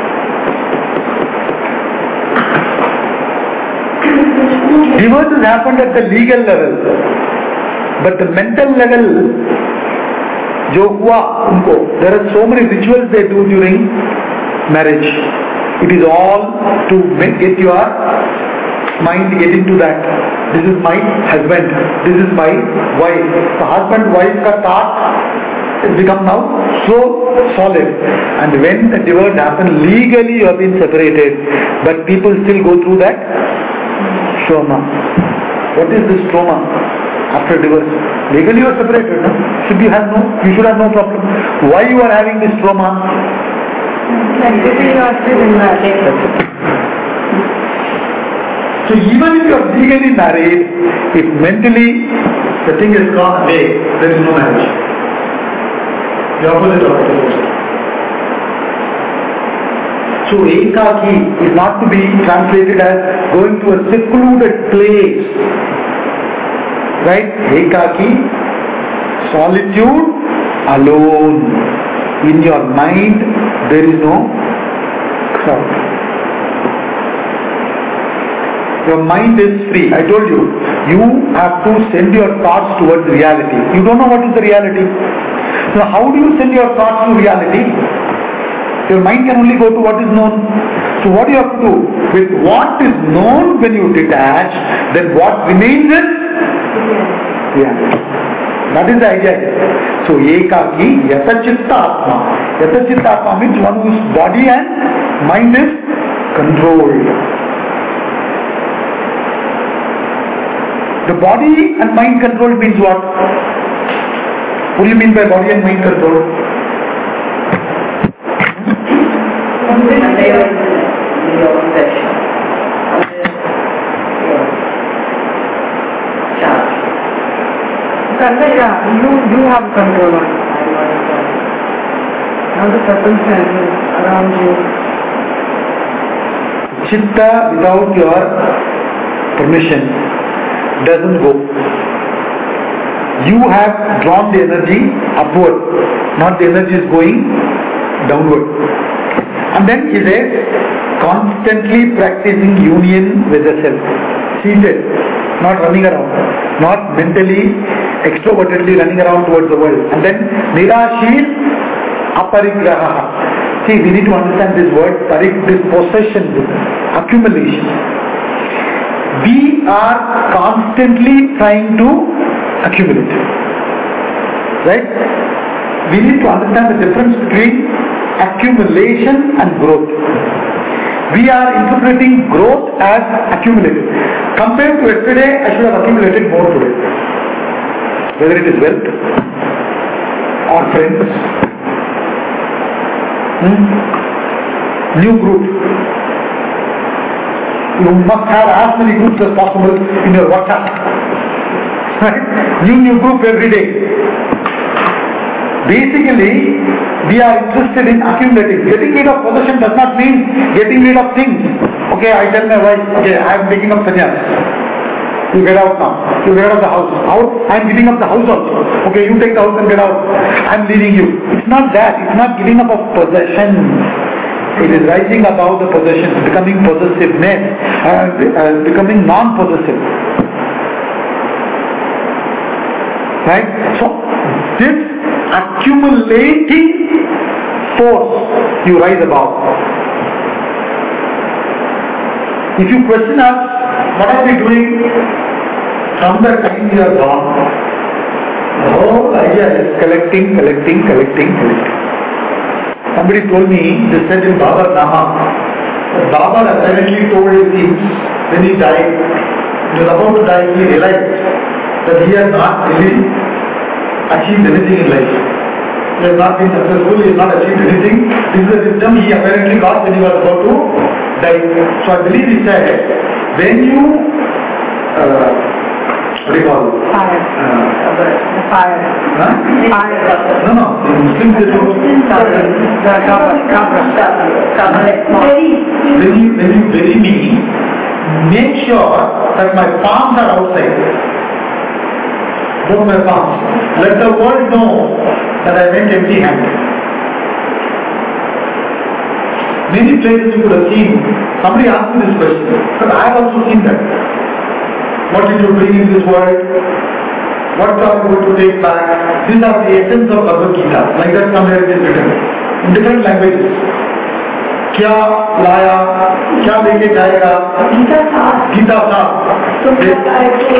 Divorce has happened at the legal level, but the mental level, जो हुआ उनको, there are so many rituals they do during marriage. It is all to get your mind get into that. This is my husband, this is my wife. The husband wife ka thought has become now so solid, and when the divorce happens, legally you have been separated, but people still go through that trauma. What is this trauma after divorce? Legally you are separated, no? You should have no problem. Why you are having this trauma? So even if you are legally married, if mentally the thing is gone away, there is no marriage. The opposite of it. So ekaki is not to be translated as going to a secluded place. Right? Ekaki, solitude, alone. In your mind, there is no crowd. Your mind is free. I told you, you have to send your thoughts towards reality. You don't know what is the reality. So how do you send your thoughts to reality? Your mind can only go to what is known. So what you have to do? With what is known, when you detach, then what remains is reality. That is the idea. So ekaki yatachitta atma. Yatachitta atma means one whose body and mind is controlled. The body and mind control means what? What do you mean by body and mind control? You have control on all the circumstances around you. Chitta without your permission doesn't go. You have drawn the energy upward, not the energy is going downward. And then he says, constantly practicing union with the self. Seated, not running around, not mentally, extrovertedly running around towards the world. And then nirashil aparigraha. See, we need to understand this word, this possession, accumulation. We are constantly trying to accumulate. Right? We need to understand the difference between accumulation and growth. We are interpreting growth as accumulated. Compared to yesterday, I should have accumulated more today. Whether it is wealth or friends. New group. You must have as many groups as possible in your WhatsApp. Right? New group every day. Basically, we are interested in accumulating. Getting rid of possession does not mean getting rid of things. Okay, I tell my wife, okay, I am taking up sannyas. You get out now. You get out of the house. Out, I am giving up the house also. Okay, you take the house and get out. I am leaving you. It's not that. It's not giving up of possession. It is rising above the possession, becoming possessiveness, becoming non-possessive. Right? So, this accumulating force you rise above. If you question us, what are we doing from the time we are born? The whole idea is collecting. Somebody told me, they said in Babar Nama, that Babar apparently told his things when he died. He was about to die, he realized that he has not really achieved anything in life. He has not been successful, he has not achieved anything. This is the wisdom he apparently got when he was about to die. So I believe he said, when you, what do you call it? Fire. The fire. Huh? Fire. No. The Muslims they do. When you bury me, make sure that my palms are outside. Both my palms. Let the world know that I went empty handed. Many places you could have seen. Somebody asked me this question, but I have also seen that. What did you bring in this world? What are you going to take back? These are the essence of Bhagavad Gita. Like that somewhere it is written. In different languages. क्या लाया, क्या लेके जाएगा? गीता था। गीता था। तो क्या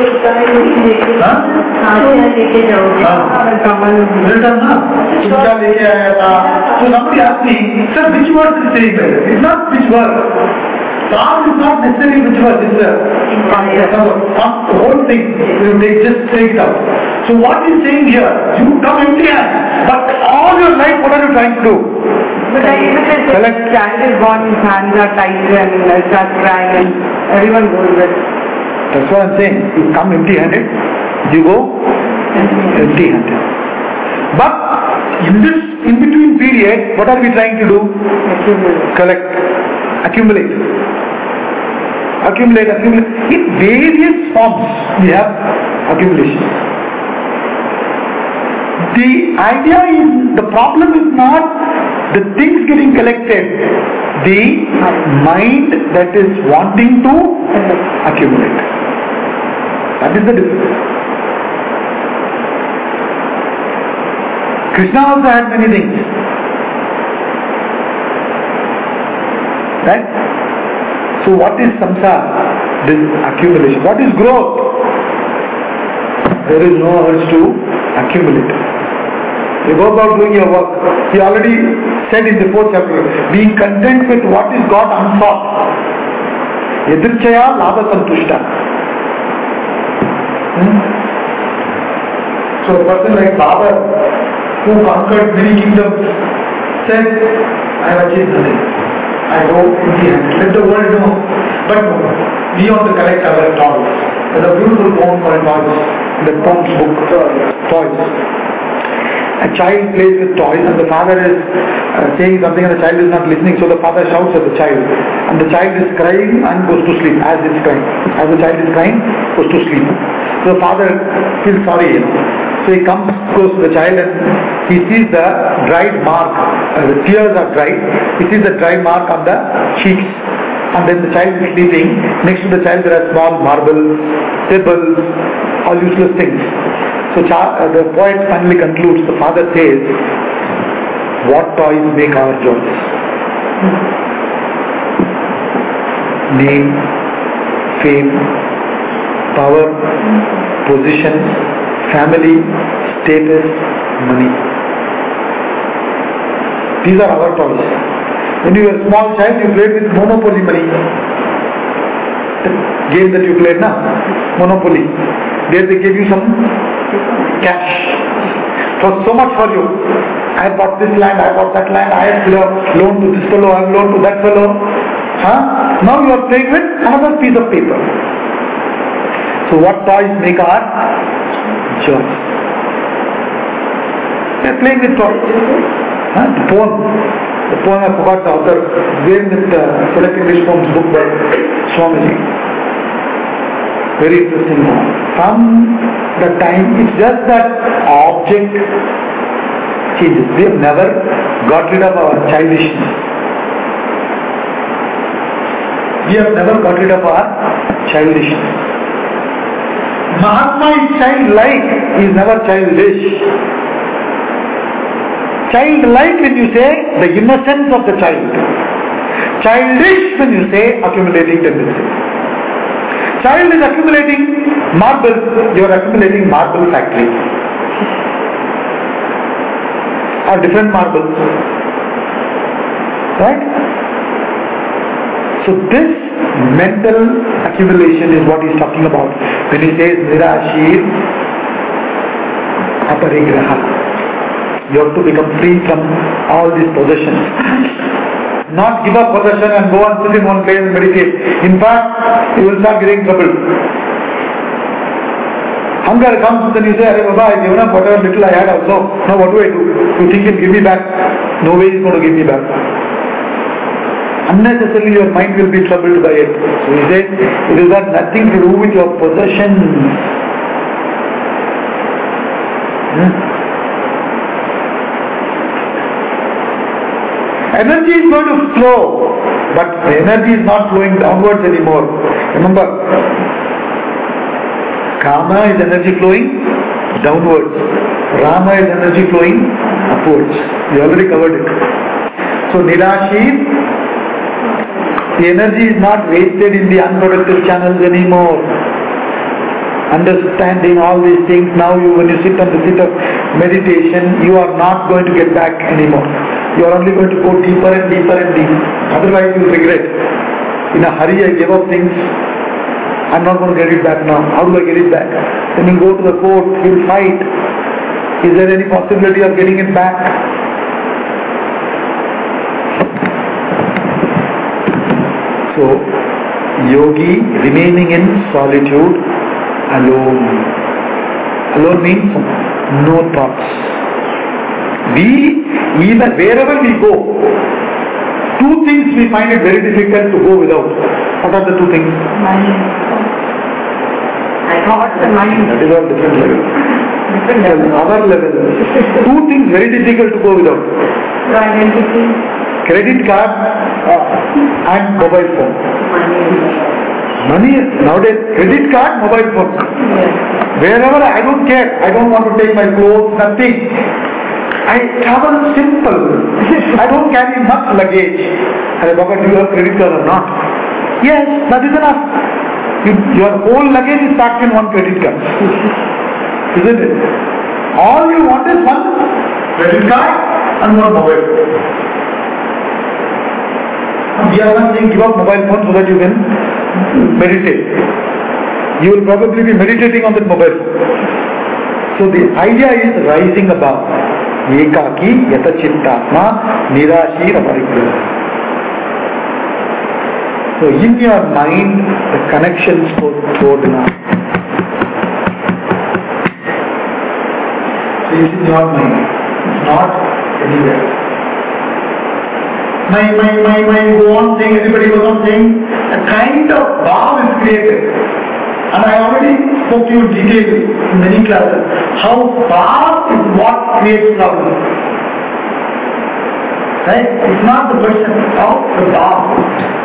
लेके जाओगे? Written ना? तुम क्या लेके आया था? So somebody asked me, sir, which word is saying there? It's not which word. Saar is not necessarily which word. It's the whole thing. You just take it out. So what is saying here? You come empty-handed, but all your life, what are you trying to do? But I even said child is born, his hands are tied and starts crying and everyone goes with. That's what I'm saying. You come empty-handed, you go empty-handed. But in this in-between period, what are we trying to do? Collect, accumulate. Accumulate. In various forms we have accumulation. The idea is, the problem is not the things getting collected, the mind that is wanting to accumulate. That is the difference. Krishna also had many things. Right? So what is samsara? This accumulation. What is growth? There is no urge to accumulate. You go about doing your work. He already said in the 4th chapter, being content with what is got unsought. Yadirchaya labha santushta. So a person like Babur, who conquered many kingdoms, said, I have achieved nothing. I go empty-handed. Let the world know. But no, we want to collect our toys. There's a beautiful poem called Toys. The poem's book, Toys. A child plays with toys and the father is saying something and the child is not listening, so the father shouts at the child and the child is crying and goes to sleep as it's crying. As the child is crying, goes to sleep. So the father feels sorry. So he goes to the child and he sees the dried mark, the tears are dried, he sees the dry mark on the cheeks, and then the child is sleeping. Next to the child there are small marbles, pebbles, all useless things. So the poet finally concludes, the father says, what toys make our joys? Name, fame, power, position, family, status, money. These are our toys. When you were a small child, you played with Monopoly money. The game that you played now, Monopoly. There they gave you some cash. It was so much for you. I bought this land, I bought that land, I had loan to this fellow, I have loan to that fellow. Now you are playing with another piece of paper. So what toys make our joy? We are playing with toys. The poem I forgot the author, gave with Select English Poems book by Swamiji. Very interesting. From the time, it's just that object changes. We have never got rid of our childishness. We have never got rid of our childishness. Mahatma is childlike, he is never childish. Childlike when you say the innocence of the child. Childish when you say accumulating tendency. Child is accumulating marble, you are accumulating marble factory. Or different marbles. Right? So this mental accumulation is what he is talking about when he says Nirashir Aparigraha. You have to become free from all these possessions. Not give up possession and go and sit in one place and meditate. In fact, you will start getting trouble. Hunger comes, then you say, Arey Baba, I given up whatever little I had also. Now what do I do? You think he'll give me back? No way he's going to give me back. Unnecessarily your mind will be troubled by it. So he says, it has got nothing to do with your possessions. Energy is going to flow, but the energy is not flowing downwards anymore. Remember, Kama is energy flowing downwards. Rama is energy flowing upwards. We already covered it. So Nirashir, the energy is not wasted in the unproductive channels anymore. Understanding all these things, now when you sit on the seat of meditation, you are not going to get back anymore. You are only going to go deeper and deeper and deeper. Otherwise you will regret. In a hurry I gave up things. I'm not going to get it back now. How do I get it back? Then you go to the court, you will fight. Is there any possibility of getting it back? So, yogi remaining in solitude alone. Alone means no thoughts. Even wherever we go, two things we find it very difficult to go without. What are the two things? Thoughts and mind. That is all different level. Our level. Two things very difficult to go without. Your identity. Credit card and mobile phone. Money nowadays, credit card, mobile phone. Wherever I don't care, I don't want to take my clothes, nothing. I travel simple. I don't carry much luggage. Hey Baba, do you have credit card or not? Yes, that is enough. Your whole luggage is packed in one credit card. Isn't it? All you want is one credit card and one mobile phone. We are not saying give up mobile phone so that you can meditate. You will probably be meditating on that mobile phone. So the idea is rising above. Ekaki yata chittatma nirashir aparikrita. So in your mind, the connections go toward now. So it's in your mind. It's not anywhere. My go on saying, everybody goes on saying, a kind of bhav is created. And I already spoke to you in detail in many classes, how bhav is what creates problem. Right? It's not the person, how the bhav.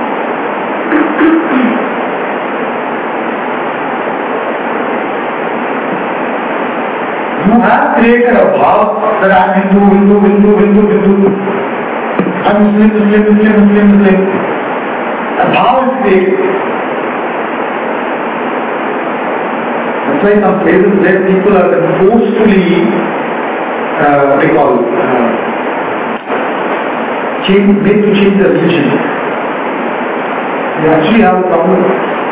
You have created a bhav that I am Hindu. I'm Muslim. A bhav is created. That's why some places where people are forcefully, made to change their religion. They actually have a problem.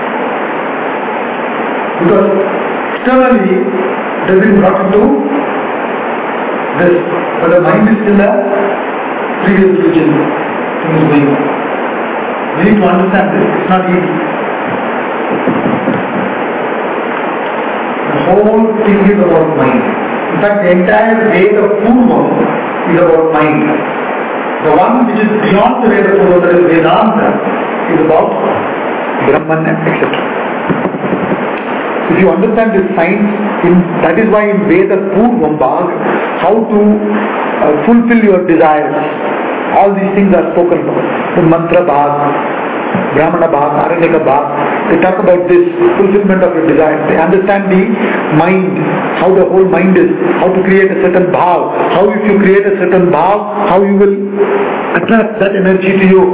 Because externally it has been brought into this, but the mind is still a previous religion. Thing is going on. We need to understand this. It's not easy. The whole thing is about mind. In fact, the entire Veda Purvam is about mind. The one which is beyond the Veda Purvam, that is Vedanta, is about Brahman, etc. If you understand this science, that is why in Veda Purvam Bhag, how to fulfill your desires, all these things are spoken about. The Mantra Bhag, Brahmana Bhag, Aranyaka Bhag, they talk about this fulfillment of your desires. They understand the mind, how the whole mind is, how to create a certain bhav, how if you create a certain bhav, how you will attract that energy to you.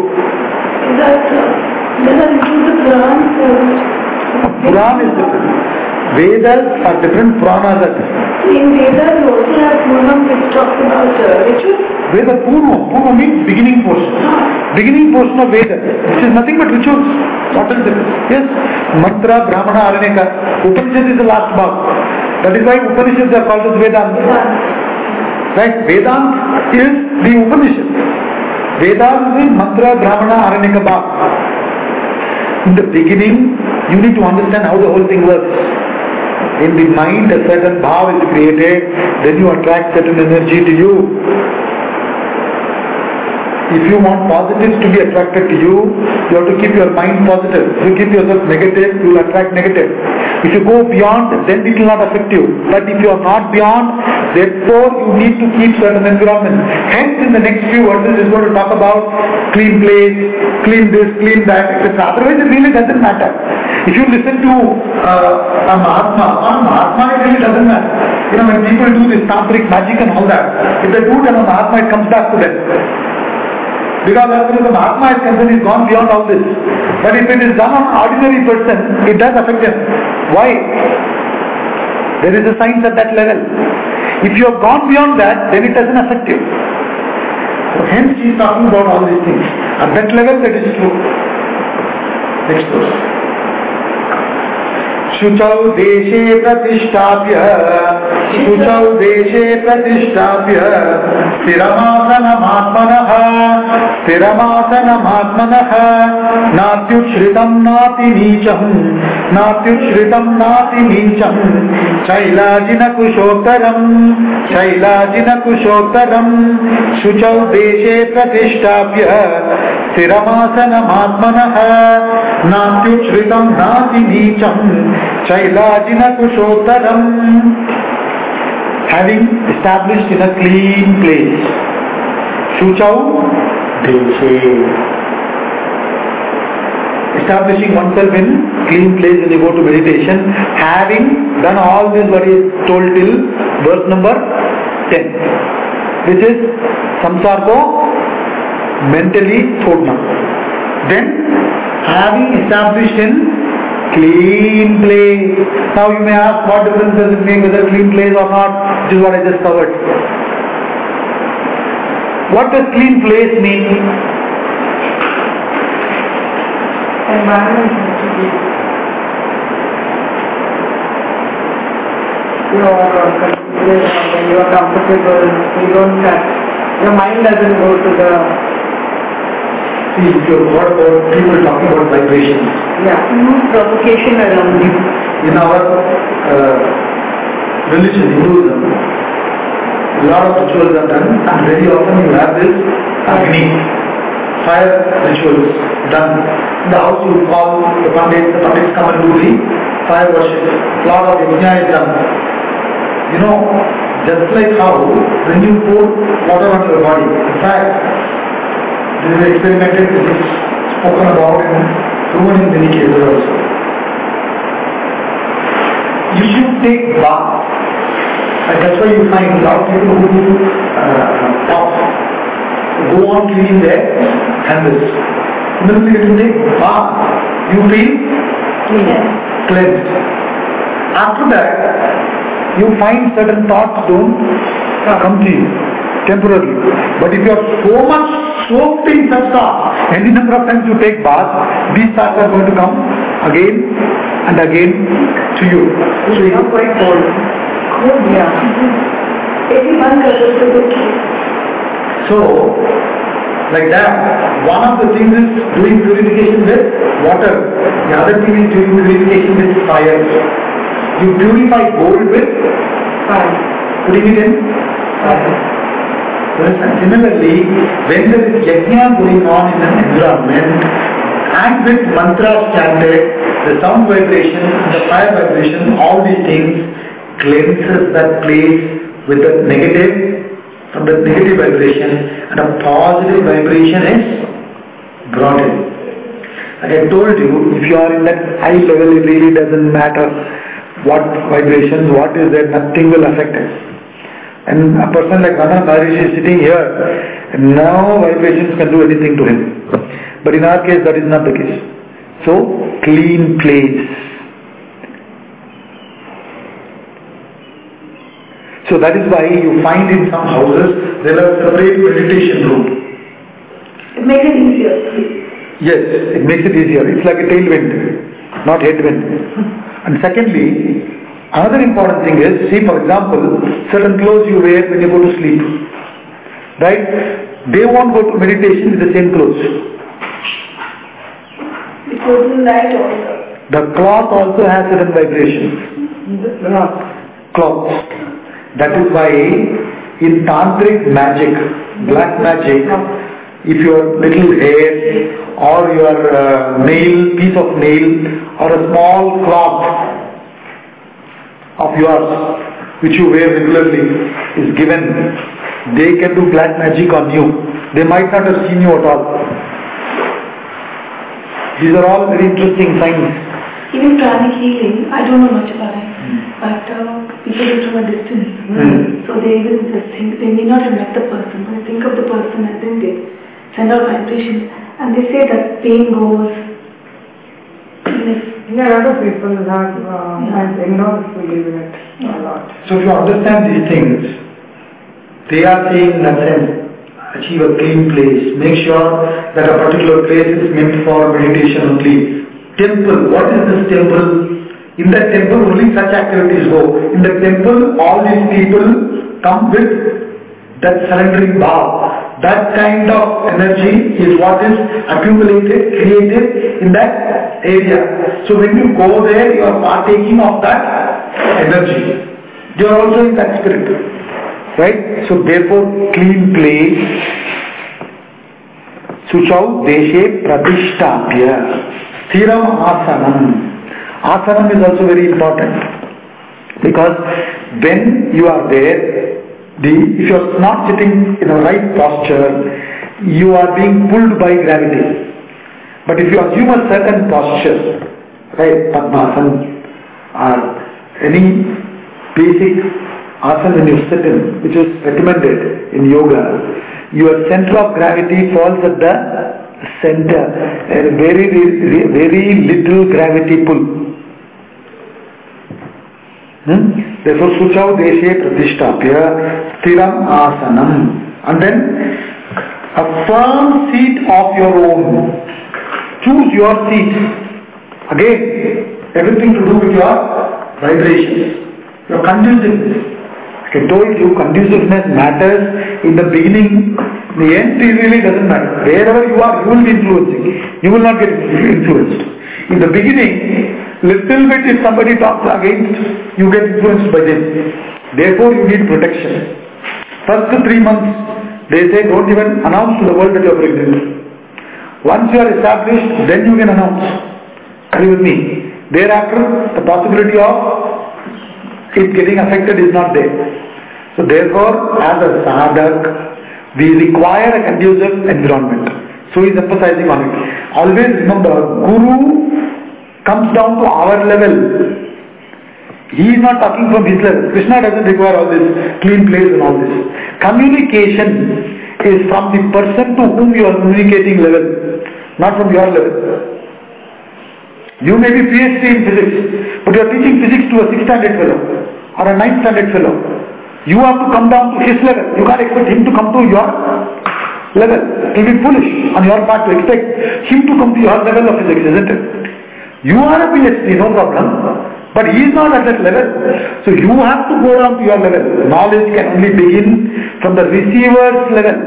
Does that include the Purana? Purana is different. Vedas are different, Puranas are different. In Vedas you also have Purnam which talks about rituals. Veda Purva means beginning portion. Beginning portion of Veda, which is nothing but rituals. What is it? Yes, Mantra, Brahmana, Aranyaka. Upanishad is the last bhag. That is why Upanishads are called as Vedanta. Right? Vedanta is the Upanishad. Vedanta is Mantra, Brahmana, Aranyaka bhag. In the beginning, you need to understand how the whole thing works. In the mind, a certain bhav is created, then you attract certain energy to you. If you want positives to be attracted to you, you have to keep your mind positive. If you keep yourself negative, you will attract negative. If you go beyond, then it will not affect you. But if you are not beyond, therefore you need to keep certain environment. Hence in the next few verses is going to talk about clean place, clean this, clean that, etc. Otherwise it really doesn't matter. If you listen to a Mahatma, it really doesn't matter. You know, when people do this tantric magic and all that, if they do it on a Mahatma, it comes back to them. Because as far as the Mahatma is concerned, he's gone beyond all this. But if it is done on an ordinary person, it does affect them. Why? There is a science at that level. If you have gone beyond that, then it doesn't affect you. So hence he is talking about all these things. At that level, that is true. Next verse. शुचौ देशे प्रतिष्ठाप्य स्थिरमासनमात्मनः नात्युच्छ्रितं नाति नीचं शैलाजिनकुशोत्तरं शुचौ देशे प्रतिष्ठाप्य स्थिरमासनमात्मनः नात्युच्छ्रितं नाति नीचं शैलाजिनकुशोत्तरं. Having established in a clean place. Shuchau Deshe. Establishing oneself in clean place when you go to meditation. Having done all this what is told till verse number 10. Which is samsarko mentally chodna. Then having established in clean place. Now you may ask what difference does it make whether clean place or not, which is what I just covered. What does clean place mean? Environment. You are comfortable, you don't touch. Your mind doesn't go to the... See, if you have heard about people talking about vibrations. Yeah. No provocation around you. In our religion, Hinduism, a lot of rituals are done, and very often you have this Agni, fire rituals done. In the house you call the pandits come and do the fire worship. A lot of yajna is done. You know, just like how when you pour water on your body, in fact, this is experimented, this is spoken about and proven in many cases also. You should take bath. And that's why you find a lot of people who do go on cleaning their handles. Immediately when you take bath, you feel cleansed. After that, you find certain thoughts don't come to you temporarily. But if you are so much soaked in such thoughts, any number of times you take bath, these thoughts are going to come again and again to you. So you are quite cold. Yeah. So, like that, one of the things is doing purification with water. The other thing is doing purification with fire. You purify gold with Fire. putting it in fire. Similarly, when there is yajna going on in an environment, and with mantras chanted, the sound vibration, the fire vibration, all these things cleanses that place with the negative, from the negative vibration, and a positive vibration is brought in. Like I told you, if you are in that high level, it really doesn't matter what vibrations, what is there, nothing will affect us. And a person like Ramana Maharishi is sitting here, and no vibrations can do anything to him. But in our case, that is not the case. So, clean place. So that is why you find in some houses, there are separate meditation room. It makes it easier. Yes, it makes it easier. It's like a tailwind, not headwind. And secondly, another important thing is, see for example, certain clothes you wear when you go to sleep. Right? They won't go to meditation with the same clothes. It goes in light also. The cloth also has certain vibrations. Cloth. That is why in tantric magic, black magic, if your little hair or your nail, piece of nail or a small cloth of yours, which you wear regularly, is given, they can do black magic on you. They might not have seen you at all. These are all very interesting signs. Even pranic healing, I don't know much about it, but people do it from a distance. So they even just think, they may not have met the person, but they think of the person and then they send out vibrations. And they say that pain goes. Yeah, a lot of people have ignorance believe in it a lot. So if you understand these things, they are saying in that sense, achieve a clean place. Make sure that a particular place is meant for meditation only. Temple, what is this temple? In that temple only such activities go. In the temple all these people come with that surrendering bhav. That kind of energy is what is accumulated, created in that area. So when you go there, you are partaking of that energy. You are also in that spirit. Right? So therefore, clean place. Suchau deshe pratishtapya. Sthiram asanam. Asanam is also very important. Because when you are there, if you are not sitting in the right posture, you are being pulled by gravity. But if you assume a certain posture, right, Padmasana or any basic asana when you sit in, which is recommended in yoga, your center of gravity falls at the center, and very little gravity pull. Therefore, Suchau Deshe Pratishtapya Sthiram Asanam. And then a firm seat of your own. Choose your seat. Again, everything to do with your vibrations, your conduciveness. I told you, conduciveness matters in the beginning. In the end, it really doesn't matter. Wherever you are, you will be influencing. You will not get influenced. In the beginning, little bit if somebody talks against, you get influenced by them. Therefore, you need protection. First 3 months, they say don't even announce to the world that you are pregnant. Once you are established, then you can announce. Are you with me? Thereafter, the possibility of it getting affected is not there. So therefore, as a sadhak, we require a conducive environment. So he is emphasizing on it. Always remember, Guru comes down to our level. He is not talking from his level. Krishna doesn't require all this clean place and all this. Communication is from the person to whom you are communicating level, not from your level. You may be PhD in physics, but you are teaching physics to a 6th standard fellow or a 9th standard fellow. You have to come down to his level. You can't expect him to come to your level. It will be foolish on your part to expect him to come to your level of physics, isn't it? You are a PhD, no problem. But he is not at that level. So you have to go down to your level. Knowledge can only begin from the receiver's level.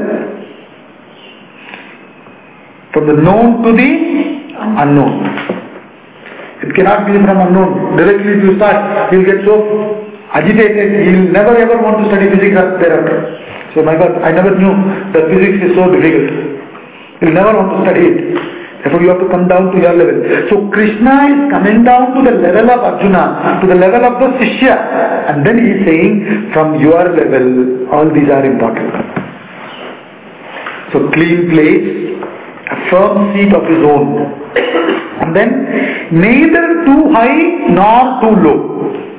From the known to the unknown. It cannot be from unknown. Directly if you start, he will get so agitated, he will never ever want to study physics thereafter. So my God, I never knew that physics is so difficult. He will never want to study it. Therefore you have to come down to your level. So Krishna is coming down to the level of Arjuna, to the level of the Shishya. And then he is saying, from your level, all these are important. So clean place, a firm seat of his own. And then, neither too high nor too low.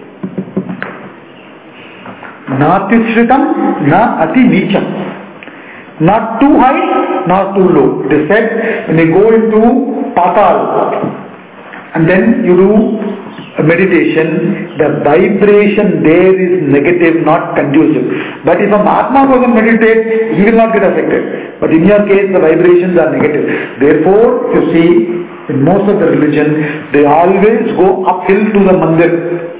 Natyushritam, na ati nicham. Not too high, not too low. It is said, when you go into patal, and then you do a meditation, the vibration there is negative, not conducive. But if a Mahatma goes and meditates, he will not get affected. But in your case, the vibrations are negative. Therefore, you see, in most of the religion, they always go uphill to the mandir.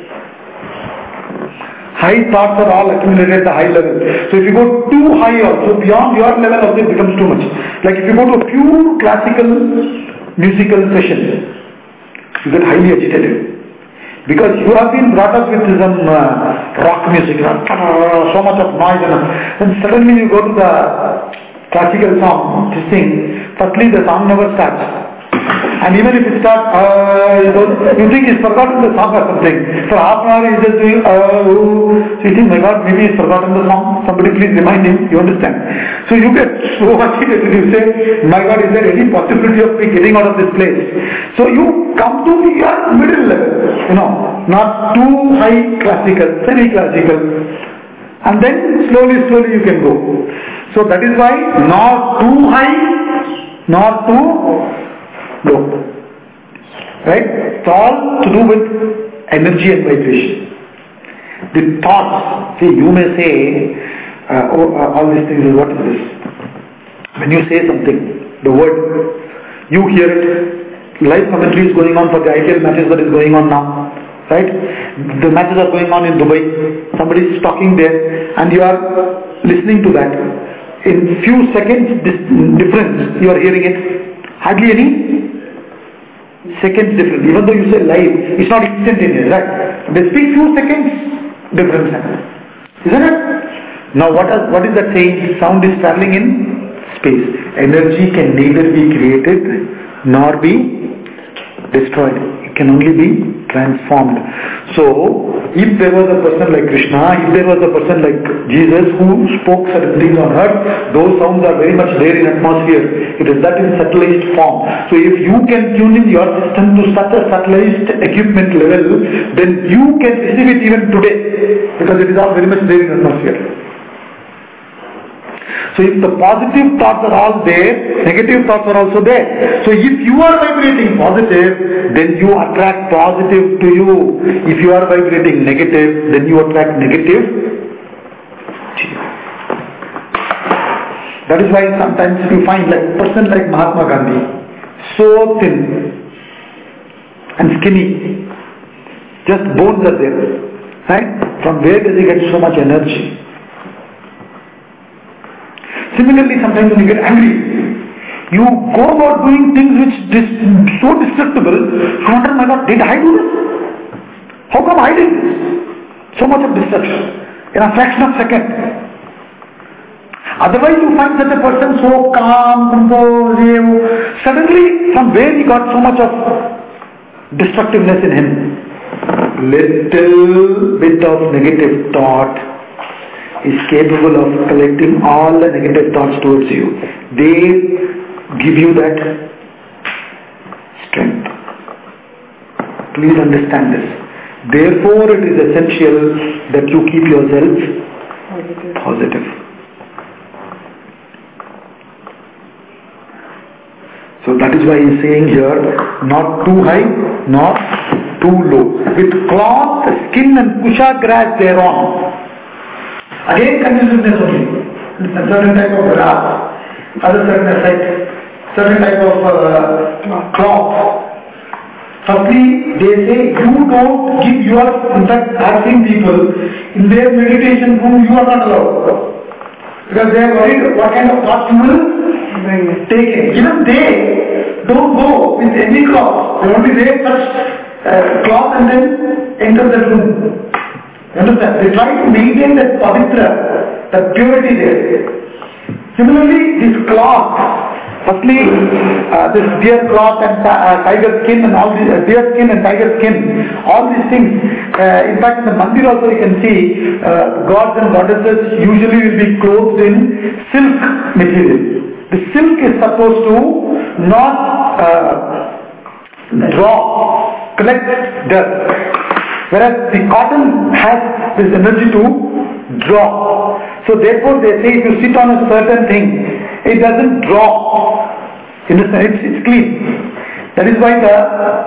High thoughts are all accumulated at the high level. So if you go too high also, beyond your level also, it becomes too much. Like if you go to a pure classical musical session, you get highly agitated. Because you have been brought up with some rock music, so much of noise, and suddenly you go to the classical song to sing. Firstly, the song never starts. And even if it starts, you think he's forgotten the song or something. For half an hour he's just doing, so you think, my God, maybe he's forgotten the song. Somebody please remind him. You understand? So you get so agitated. You say, my God, is there any possibility of me getting out of this place? So you come to the middle level, not too high classical, semi-classical. And then slowly you can go. So that is why not too high, not too low. Right? It's all to do with energy and vibration. The thoughts, see, you may say, all these things, what is this? When you say something, the word, you hear it, live commentary is going on for the IPL matches that is going on now. Right? The matches are going on in Dubai. Somebody is talking there and you are listening to that. In few seconds difference, you are hearing it. Hardly any seconds difference. Even though you say live, it's not instantaneous, right? They speak few seconds difference. Isn't it? Now what is that saying? Sound is traveling in space. Energy can neither be created nor be destroyed. It can only be transformed. So, if there was a person like Krishna, if there was a person like Jesus who spoke certain things on earth, those sounds are very much there in atmosphere. It is that in subtlest form. So if you can tune in your system to such a subtlest equipment level, then you can receive it even today, because it is all very much there in atmosphere. So if the positive thoughts are all there, negative thoughts are also there. So if you are vibrating positive, then you attract positive to you. If you are vibrating negative, then you attract negative to you. That is why sometimes you find like a person like Mahatma Gandhi, so thin and skinny, just bones are there. Right? From where does he get so much energy? Similarly, sometimes when you get angry, you go about doing things which so destructible, you wonder, my God, did I do this? How come I did this? So much of destruction in a fraction of a second. Otherwise you find such a person so calm, composed, suddenly from where he got so much of destructiveness in him? Little bit of negative thought is capable of collecting all the negative thoughts towards you. They give you that strength. Please understand this. Therefore, it is essential that you keep yourself positive. So that is why he is saying here, not too high, not too low. With cloth, skin and kusha grass thereon. Again conditionedness only. A certain type of grass, other certain type of cloth. Firstly, they say you don't give your, in fact I have seen people in their meditation room you are not allowed. Because they are worried what kind of thoughts you will take in. Even they don't go with any cloth. They only wear such cloth and then enter the room. You understand? They try to maintain that pavitra, that purity there. Similarly, this cloth, firstly, this deer cloth and tiger skin and all these, deer skin and tiger skin, all these things. In fact, in the mandir also you can see gods and goddesses usually will be clothed in silk material. The silk is supposed to not collect dust. Whereas the cotton has this energy to draw. So therefore they say if you sit on a certain thing, it doesn't draw. It's clean. That is why the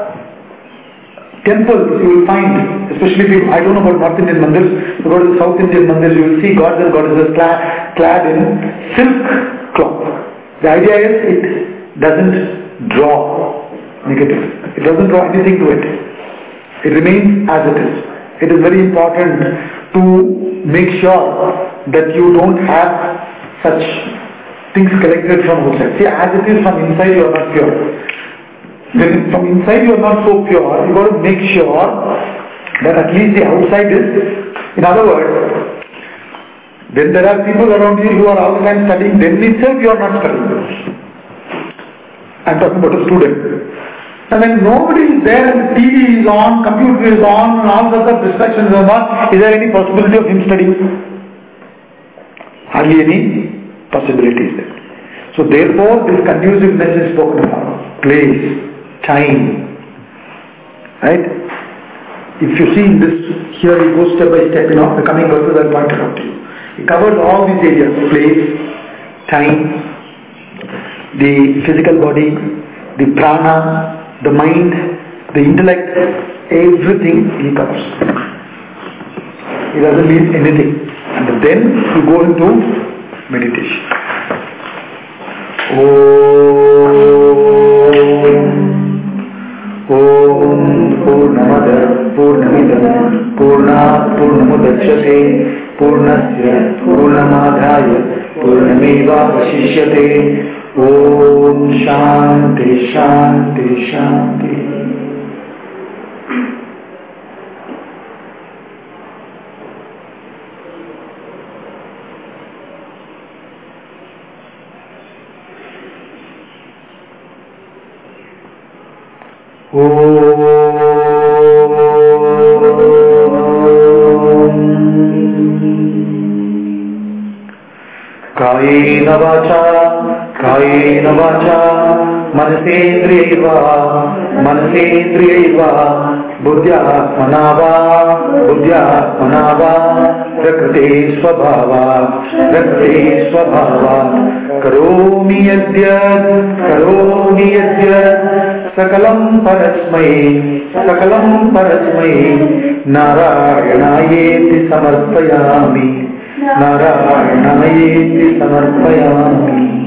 temples you will find, especially if you, I don't know about North Indian mandirs, you go to the South Indian mandirs, you will see gods and goddesses clad in silk cloth. The idea is it doesn't draw negative. It doesn't draw anything to it. It remains as it is. It is very important to make sure that you don't have such things collected from outside. See, as it is from inside you are not pure. When from inside you are not so pure, you got to make sure that at least the outside is. In other words, when there are people around you who are all the time studying, then itself you are not studying. I am talking about a student. And when nobody is there and the TV is on, computer is on, and all sorts of distractions are on, is there any possibility of him studying? Hardly any possibility is there. So therefore, this conduciveness is spoken about. Place, time. Right? If you see this, here he goes step by step, the coming verses I pointed out to you. He covers all these areas, place, time, the physical body, the prana, the mind, the intellect, everything he covers. He doesn't leave anything. And then you go into meditation. Om Purnamada Purnamidam Purnat Purnamudachyate Purnasya Purnamadhaya Purnameva Vashishyate. Om Shanti Shanti Shanti. Kayena vacha manasendriyaiva buddhyatmanava prakriti svabhava karomi yadyat sakalam parasmai narayanaayeti samarpayami.